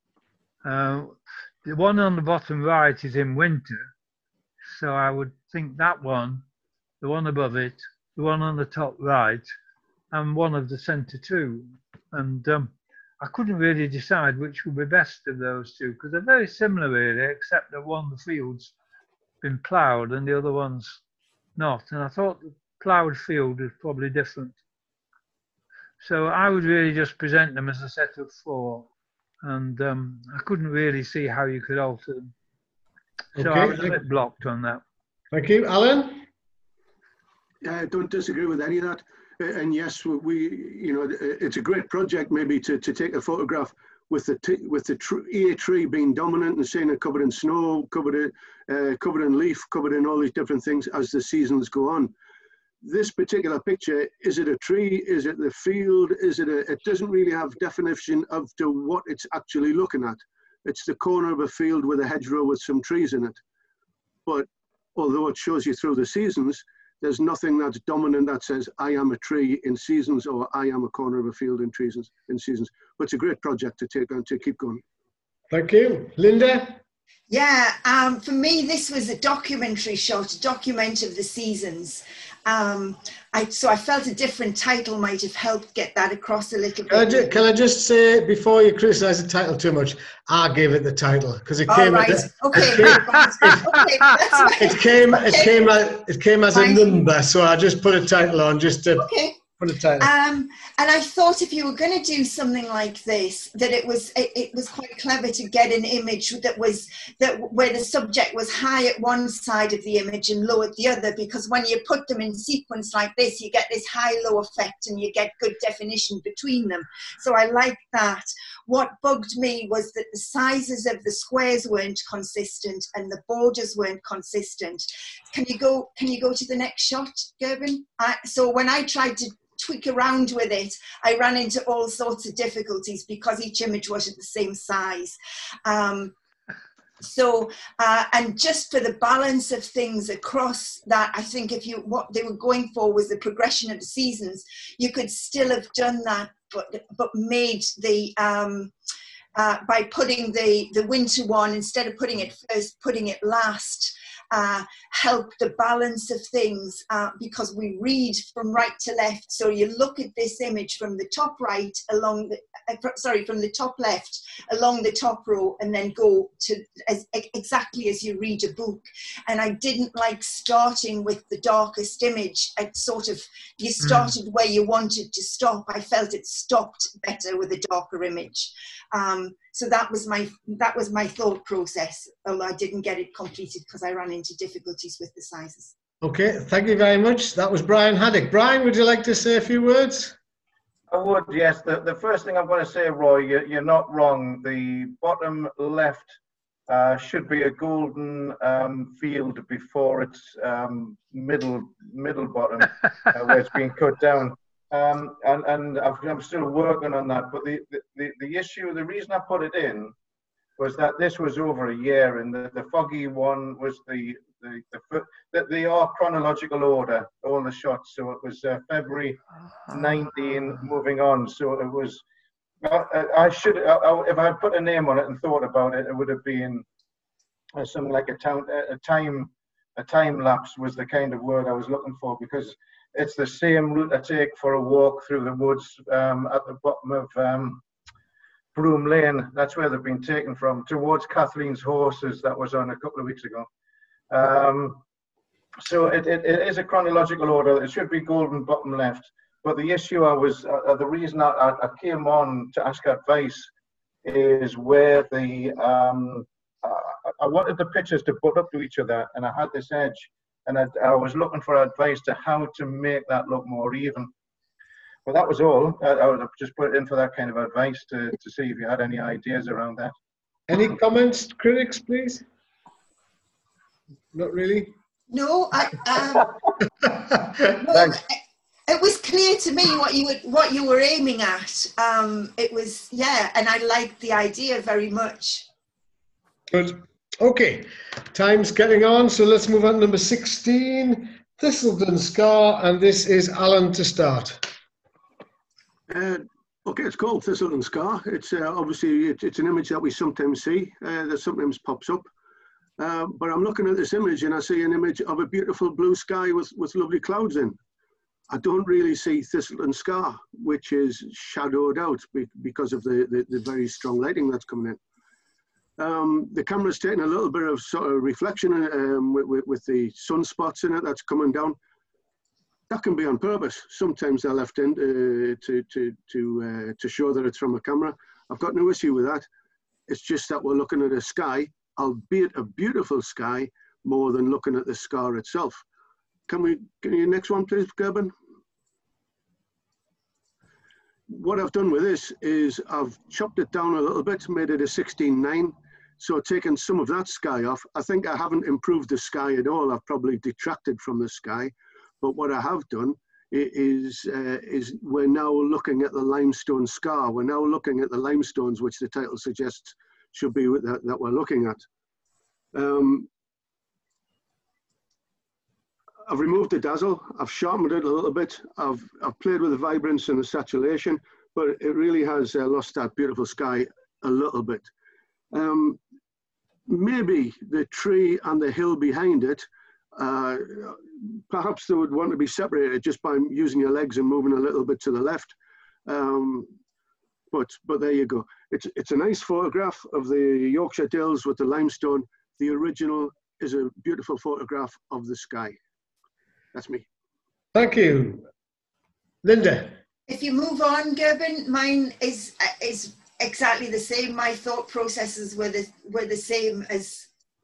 F: The one on the bottom right is in winter. So I would think that one, the one above it, the one on the top right, and one of the centre 2. And I couldn't really decide which would be best of those 2 because they're very similar really, except that one, the field's been ploughed and the other one's not. And I thought the ploughed field was probably different. So I would really just present them as a set of 4. And I couldn't really see how you could alter them. So
B: Okay.
F: I was a bit blocked on that.
B: Thank you. Alan?
D: I don't disagree with any of that. And yes, it's a great project maybe to take a photograph with the tree being dominant and seeing it covered in snow, covered in leaf, covered in all these different things as the seasons go on. This particular picture, is it a tree? Is it the field? It doesn't really have definition of to what it's actually looking at. It's the corner of a field with a hedgerow with some trees in it. But although it shows you through the seasons, there's nothing that's dominant that says, I am a tree in seasons or I am a corner of a field in seasons. But it's a great project to take on, to keep going.
B: Thank you. Linda?
E: Yeah, for me, this was a documentary shot, a document of the seasons. So I felt a different title might have helped get that across a little bit.
B: Can I just say, before you criticise the title too much, I gave it the title because it came it came as a number, so I just put a title on just to put a title.
E: And I thought if you were going to do something like this, that it was quite clever to get an image where the subject was high at one side of the image and low at the other, because when you put them in sequence like this, you get this high-low effect and you get good definition between them. So I liked that. What bugged me was that the sizes of the squares weren't consistent and the borders weren't consistent. Can you go to the next shot, Gerben? So when I tried to tweak around with it, I ran into all sorts of difficulties because each image wasn't the same size. And just for the balance of things across that, I think what they were going for was the progression of the seasons, you could still have done that, but made the by putting the winter one, instead of putting it first, putting it last, help the balance of things, because we read from right to left. So you look at this image from the top right along from the top left along the top row, and then go to exactly as you read a book. And I didn't like starting with the darkest image. You started where you wanted to stop. I felt it stopped better with a darker image. So that was my thought process, although I didn't get it completed because I ran into difficulties with the sizes.
B: Okay, thank you very much. That was Brian Haddock. Brian, would you like to say a few words?
M: I would, yes. The first thing I'm going to say, Roy, you're not wrong. The bottom left should be a golden field before its middle bottom, where it's been cut down. And I'm still working on that. But the issue, the reason I put it in was that this was over a year, and the foggy one was they are chronological order, all the shots. So it was February 19 moving on. So it was, if I had put a name on it and thought about it, it would have been something like a time lapse was the kind of word I was looking for, because it's the same route I take for a walk through the woods at the bottom of Broom Lane. That's where they've been taken from, towards Kathleen's Horses that was on a couple of weeks ago. So it is a chronological order. It should be golden bottom left. But the issue the reason I came on to ask advice is where I wanted the pictures to butt up to each other, and I had this edge, and I was looking for advice to how to make that look more even. Well, that was all. I would just put it in for that kind of advice to see if you had any ideas around that.
B: Any comments, critics, please? Not really?
E: No, it was clear to me what you were aiming at. It was, yeah, and I liked the idea very much.
B: Good. Okay, time's getting on, so let's move on to number 16, Thistleton Scar, and this is Alan to start.
D: Okay, it's called Thistleton Scar. It's obviously it's an image that we sometimes see, that sometimes pops up. But I'm looking at this image and I see an image of a beautiful blue sky with lovely clouds in. I don't really see Thistleton Scar, which is shadowed out because of the very strong lighting that's coming in. The camera's taking a little bit of sort of reflection with the sunspots in it that's coming down. That can be on purpose. Sometimes they're left in to show that it's from a camera. I've got no issue with that. It's just that we're looking at a sky, albeit a beautiful sky, more than looking at the scar itself. Can you next one, please, Gerben? What I've done with this is I've chopped it down a little bit, made it a 16:9. So taken some of that sky off. I think I haven't improved the sky at all. I've probably detracted from the sky. But what I have done is we're now looking at the limestone scar. We're now looking at the limestones, which the title suggests should be that we're looking at. I've removed the dazzle. I've sharpened it a little bit. I've played with the vibrance and the saturation, but it really has lost that beautiful sky a little bit. Maybe the tree and the hill behind it, perhaps they would want to be separated just by using your legs and moving a little bit to the left. But there you go. It's a nice photograph of the Yorkshire Dales with the limestone. The original is a beautiful photograph of the sky. That's me.
B: Thank you. Linda.
E: If you move on, Gerben, mine is exactly the same. My thought processes were the same as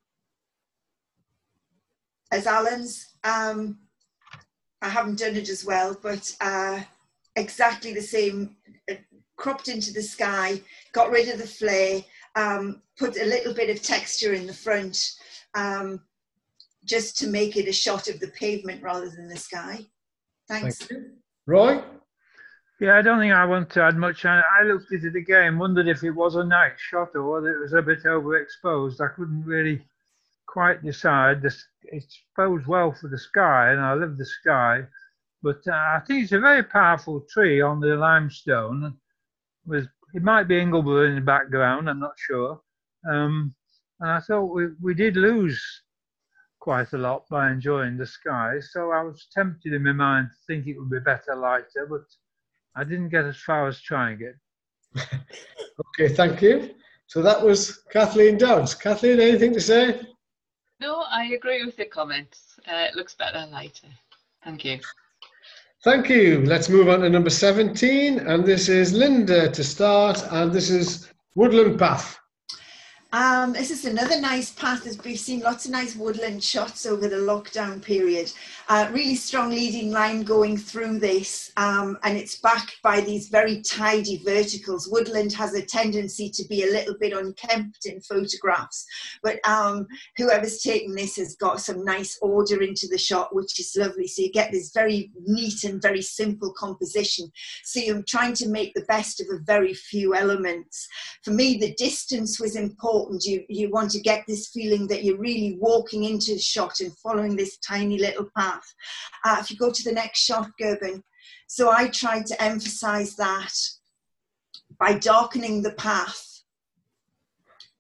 E: Alan's. I haven't done it as well, but exactly the same. Cropped into the sky, got rid of the flare, put a little bit of texture in the front, just to make it a shot of the pavement rather than the sky. Thanks.
B: Thank you. Roy?
F: Yeah, I don't think I want to add much. I looked at it again, wondered if it was a night shot or whether it was a bit overexposed. I couldn't really quite decide. It's posed well for the sky, and I love the sky. But I think it's a very powerful tree on the limestone. It might be Ingleborough in the background, I'm not sure. And I thought we did lose quite a lot by enjoying the sky. So I was tempted in my mind to think it would be better lighter, but I didn't get as far as trying it.
B: Okay, thank you. So that was Kathleen Dowds. Kathleen, anything to say?
K: No, I agree with your comments. It looks better lighter. Thank you.
B: Thank you. Let's move on to number 17, and this is Linda to start, and this is Woodland Path.
E: This is another nice path. We've seen lots of nice woodland shots over the lockdown period. Really strong leading line going through this, and it's backed by these very tidy verticals. Woodland has a tendency to be a little bit unkempt in photographs, but whoever's taken this has got some nice order into the shot, which is lovely. So you get this very neat and very simple composition. So you're trying to make the best of a very few elements. For me, the distance was important. You want to get this feeling that you're really walking into the shot and following this tiny little path. If you go to the next shot, Gerben. So I tried to emphasize that by darkening the path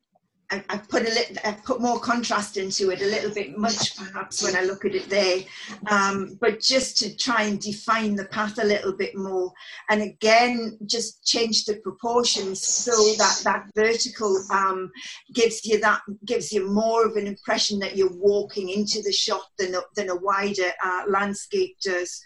E: I put more contrast into it, a little bit much perhaps when I look at it there, but just to try and define the path a little bit more, and again just change the proportions so that that vertical gives you more of an impression that you're walking into the shot than a wider landscape does.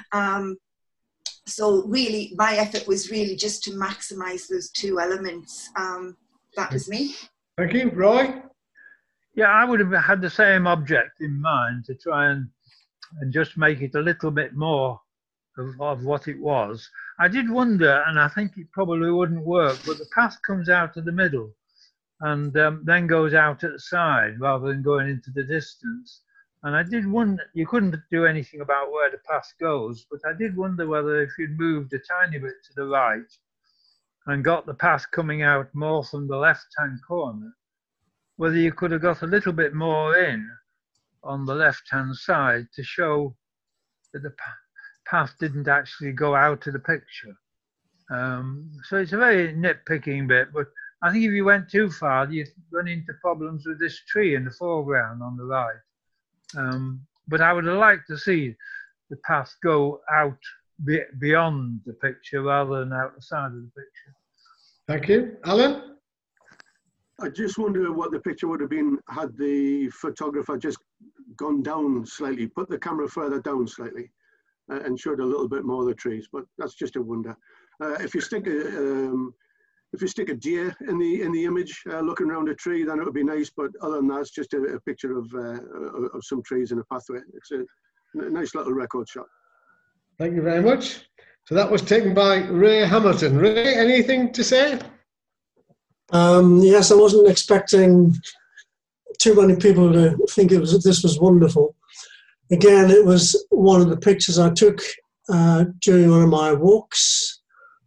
E: So really, my effort was really just to maximise those two elements. That was me.
B: Thank you, Roy.
F: Yeah, I would have had the same object in mind to try and just make it a little bit more of what it was. I did wonder, and I think it probably wouldn't work, but the path comes out of the middle and then goes out at the side rather than going into the distance. And I did wonder, you couldn't do anything about where the path goes, but I did wonder whether if you'd moved a tiny bit to the right and got the path coming out more from the left-hand corner, whether you could have got a little bit more in on the left-hand side to show that the path didn't actually go out of the picture. So it's a very nitpicking bit, but I think if you went too far, you'd run into problems with this tree in the foreground on the right. But I would have liked to see the path go out beyond the picture rather than out the side of the picture.
B: Thank you. Alan?
D: I just wonder what the picture would have been had the photographer just gone down slightly, put the camera further down slightly, and showed a little bit more of the trees. But that's just a wonder. If you stick a deer in the image looking around a tree, then it would be nice. But other than that, it's just a picture of some trees and a pathway. It's a nice little record shot.
B: Thank you very much. So that was taken by Ray Hamilton. Ray, anything to say?
L: Yes, I wasn't expecting too many people to think this was wonderful. Again, it was one of the pictures I took during one of my walks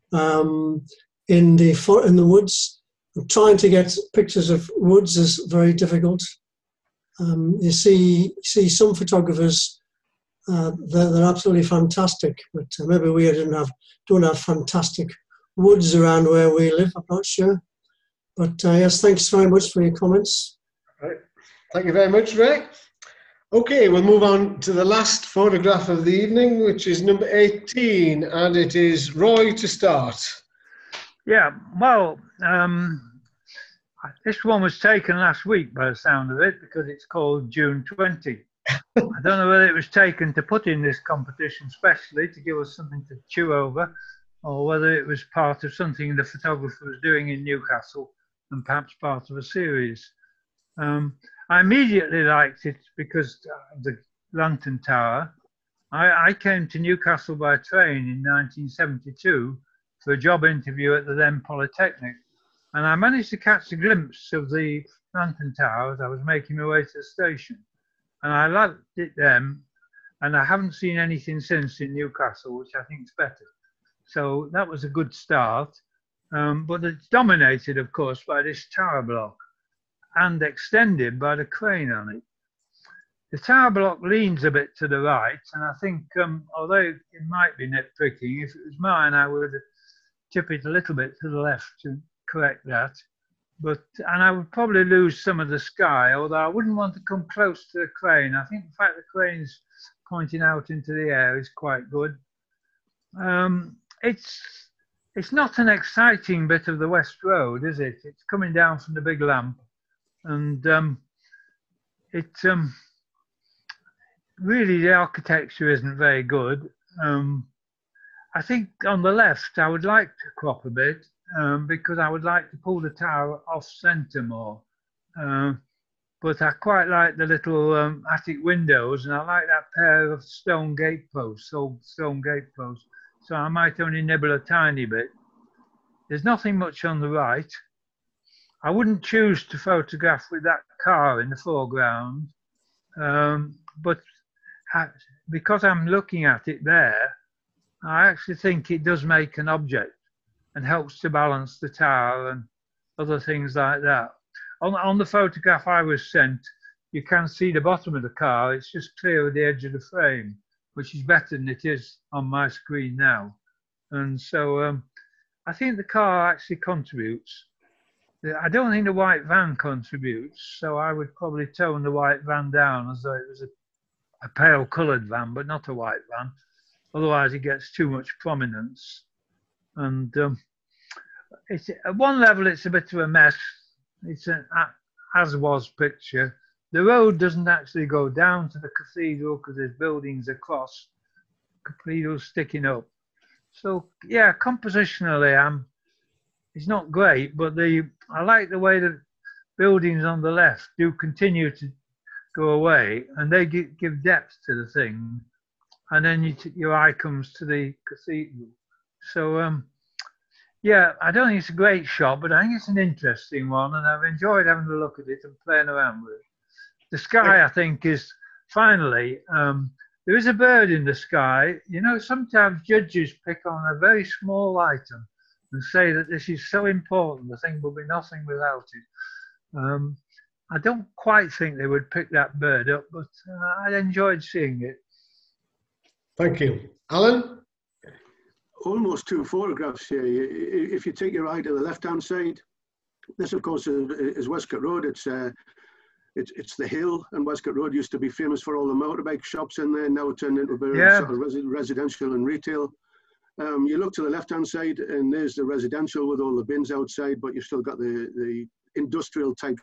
L: in the woods. Trying to get pictures of woods is very difficult. You see some photographers. They're absolutely fantastic, but maybe we don't have fantastic woods around where we live. I'm not sure, but yes, thanks very much for your comments.
B: Right. Thank you very much, Ray. Okay, we'll move on to the last photograph of the evening, which is number 18, and it is Roy to start.
F: Yeah, well, this one was taken last week by the sound of it because it's called June 20. I don't know whether it was taken to put in this competition specially to give us something to chew over, or whether it was part of something the photographer was doing in Newcastle and perhaps part of a series. I immediately liked it because of the Lantern Tower. I came to Newcastle by train in 1972 for a job interview at the then Polytechnic, and I managed to catch a glimpse of the Lantern Tower as I was making my way to the station. And I liked it then, and I haven't seen anything since in Newcastle, which I think is better. So that was a good start. But it's dominated, of course, by this tower block and extended by the crane on it. The tower block leans a bit to the right, and I think, although it might be nitpicking, if it was mine, I would tip it a little bit to the left to correct that. And I would probably lose some of the sky, although I wouldn't want to come close to the crane. I think the fact the crane's pointing out into the air is quite good. It's not an exciting bit of the West Road, is it? It's coming down from the big lamp, and really the architecture isn't very good. I think on the left I would like to crop a bit, because I would like to pull the tower off centre more. But I quite like the little attic windows, and I like that pair of stone gate posts, old stone gate posts. So I might only nibble a tiny bit. There's nothing much on the right. I wouldn't choose to photograph with that car in the foreground, but because I'm looking at it there, I actually think it does make an object and helps to balance the tower and other things like that. On the photograph I was sent, you can see the bottom of the car. It's just clear of the edge of the frame, which is better than it is on my screen now. And so I think the car actually contributes. I don't think the white van contributes, so I would probably tone the white van down as though it was a pale coloured van, but not a white van. Otherwise, it gets too much prominence. And it's at one level, it's a bit of a mess. It's an as-was picture. The road doesn't actually go down to the cathedral because there's buildings across. Cathedral's sticking up. So yeah, compositionally, it's not great, but I like the way the buildings on the left do continue to go away, and they give depth to the thing. And then your eye comes to the cathedral. So yeah, I don't think it's a great shot, but I think it's an interesting one, and I've enjoyed having a look at it and playing around with it. The sky, I think, is finally, there is a bird in the sky. You know, sometimes judges pick on a very small item and say that this is so important, the thing will be nothing without it. I don't quite think they would pick that bird up, but I enjoyed seeing it.
B: Thank you. Alan?
D: Almost two photographs here. If you take your eye to the left-hand side, this, of course, is Westcott Road. It's the hill, and Westcott Road used to be famous for all the motorbike shops in there, now turned into sort of residential and retail. You look to the left-hand side, and there's the residential with all the bins outside, but you've still got the industrial type.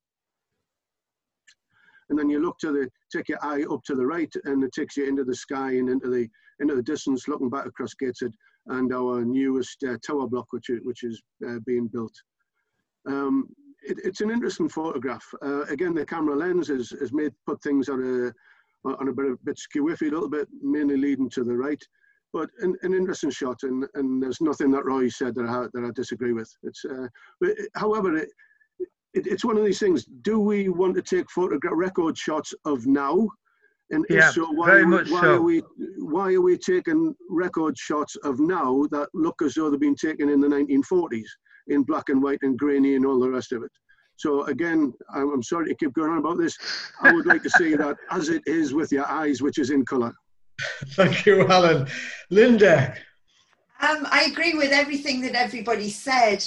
D: And then you look take your eye up to the right, and it takes you into the sky and into the distance, looking back across Gateshead and our newest tower block, which is being built. It's an interesting photograph. Again, the camera lens has put things on a bit skew-iffy a little bit, mainly leading to the right. But an interesting shot, and there's nothing that Roy said that I disagree with. However, it's one of these things. Do we want to take record shots of now? And if so, why are we taking record shots of now that look as though they've been taken in the 1940s in black and white and grainy and all the rest of it? So again, I'm sorry to keep going on about this. I would like to see that as it is with your eyes, which is in colour.
B: Thank you, Alan. Linda?
E: I agree with everything that everybody said.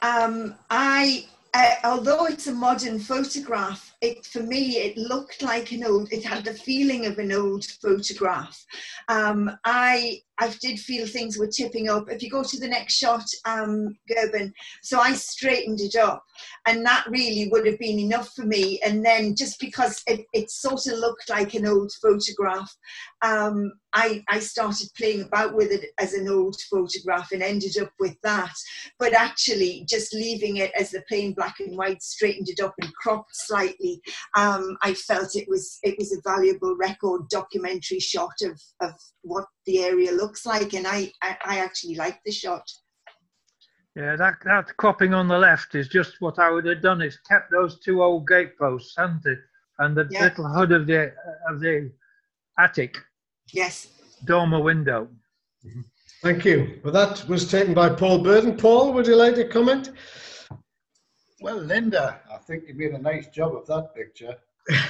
E: Although it's a modern photograph, for me, it looked like it had the feeling of an old photograph. I did feel things were tipping up. If you go to the next shot, Gerben, so I straightened it up, and that really would have been enough for me. And then just because it sort of looked like an old photograph, I started playing about with it as an old photograph and ended up with that. But actually, just leaving it as the plain black and white, straightened it up and cropped slightly, I felt it was a valuable record documentary shot of what the area looks like, and I actually like the shot.
F: Yeah, that cropping on the left is just what I would have done. It's kept those two old gateposts, hasn't it? And the little hood of the attic.
E: Yes.
F: Dormer window.
B: Thank you. Well, that was taken by Paul Burden. Paul, would you like to comment?
H: Well, Linda, I think you made a nice job of that picture.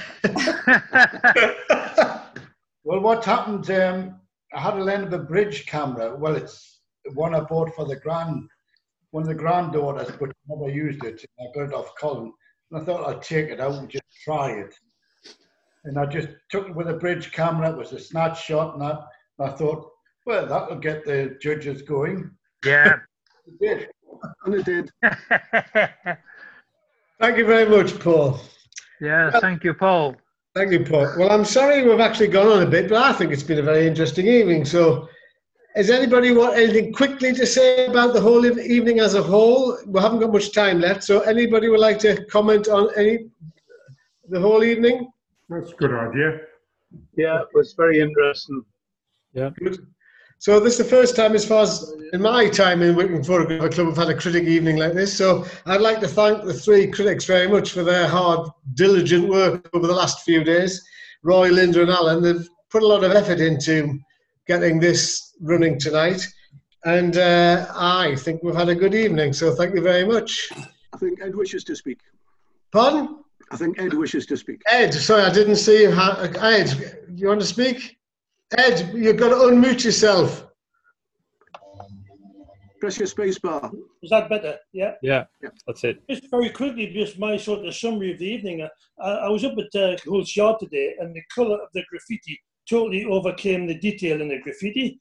H: Well, what happened, I had a Lenovo Bridge camera. Well, it's one I bought for one of the granddaughters, but never used it. I got it off Colin. And I thought I'd take it out and just try it. And I just took it with a Bridge camera. It was a snatch shot, and I thought, well, that'll get the judges going.
F: Yeah.
H: It did.
D: And it did.
B: Thank you very much, Paul.
F: Yeah, thank you, Paul.
B: Thank you, Paul. Well, I'm sorry we've actually gone on a bit, but I think it's been a very interesting evening. So, does anybody want anything quickly to say about the whole evening as a whole? We haven't got much time left, so anybody would like to comment on the whole evening?
I: That's a good idea.
F: Yeah, it was very interesting.
C: Yeah.
B: Good. So this is the first time, as far as in my time in Wickman Photographer Club, we've had a critic evening like this. So I'd like to thank the three critics very much for their hard, diligent work over the last few days. Roy, Linda and Alan, they've put a lot of effort into getting this running tonight. And I think we've had a good evening. So thank you very much.
D: I think Ed wishes to speak.
B: Pardon?
D: I think Ed wishes to speak.
B: Ed, sorry, I didn't see you. Ed, you want to speak? Ed, you've got to unmute yourself.
D: Press your space bar.
N: Is that better? Yeah.
C: Yeah, that's it.
N: Just very quickly, just my sort of summary of the evening. I was up at Hull's Yard today, and the colour of the graffiti totally overcame the detail in the graffiti.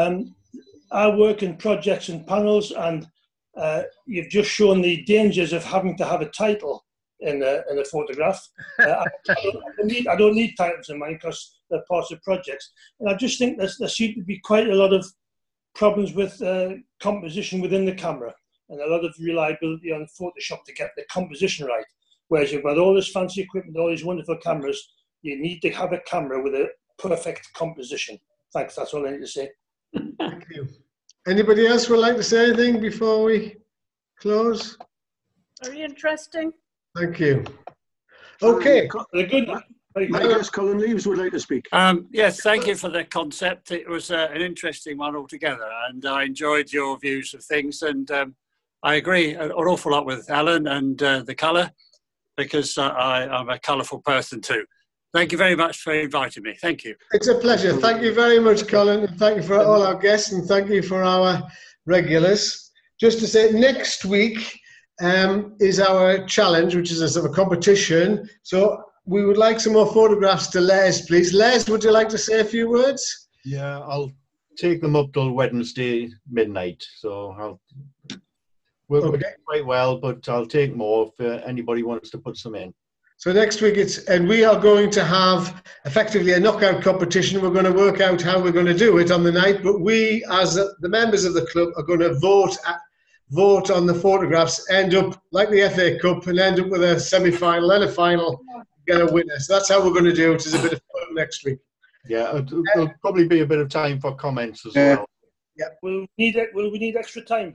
N: I work in projects and panels, and you've just shown the dangers of having to have a title in a photograph. I don't need titles in mine because they're parts of projects. And I just think there seem to be quite a lot of problems with composition within the camera and a lot of reliability on Photoshop to get the composition right. Whereas you've got all this fancy equipment, all these wonderful cameras, you need to have a camera with a perfect composition. Thanks, that's all I need to say.
B: Thank you. Anybody else would like to say anything before we close?
O: Very interesting.
B: Thank you. Okay.
D: I guess Colin Leaves would like to speak.
P: Yes, thank you for the concept. It was an interesting one altogether, and I enjoyed your views of things. And I agree an awful lot with Alan and the colour, because I'm a colourful person too. Thank you very much for inviting me. Thank you.
B: It's a pleasure. Thank you very much, Colin. And thank you for all our guests, and thank you for our regulars. Just to say, next week is our challenge, which is a sort of competition. So we would like some more photographs to Les, please. Les, would you like to say a few words?
Q: Yeah, I'll take them up till Wednesday midnight. So we're doing quite well, but I'll take more if anybody wants to put some in.
B: So next week and we are going to have effectively a knockout competition. We're going to work out how we're going to do it on the night, but we, as the members of the club, are going to vote on the photographs, end up like the FA Cup and end up with a semi-final and a final, get a winner. So that's how we're going to do it. It's a bit of fun next week.
Q: Yeah, there'll probably be a bit of time for comments as well.
B: Yeah.
N: Will we need extra time?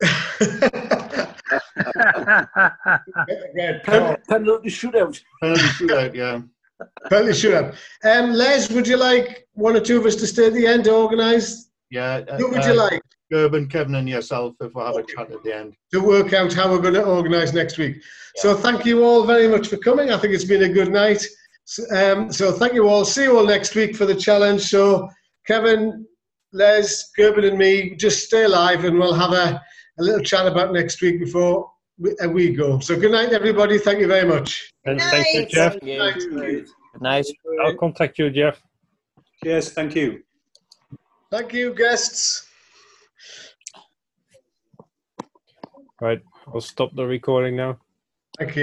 Q: Penalty shootout. Penalty shootout, yeah.
B: Penalty shootout. Les, would you like one or two of us to stay at the end to organise?
Q: Yeah.
B: Who would you like?
Q: Gerben, Kevin and yourself, if we'll have a chat at the end.
B: To work out how we're going to organise next week. Yeah. So thank you all very much for coming. I think it's been a good night. So thank you all. See you all next week for the challenge. So Kevin, Les, Gerben and me, just stay alive and we'll have a little chat about next week before we go. So good night, everybody. Thank you very much.
C: And thank you, Jeff.
B: Good night.
C: Good night. I'll contact you, Jeff.
R: Yes, thank you.
B: Thank you, guests.
C: Right, I'll stop the recording now.
B: Thank you.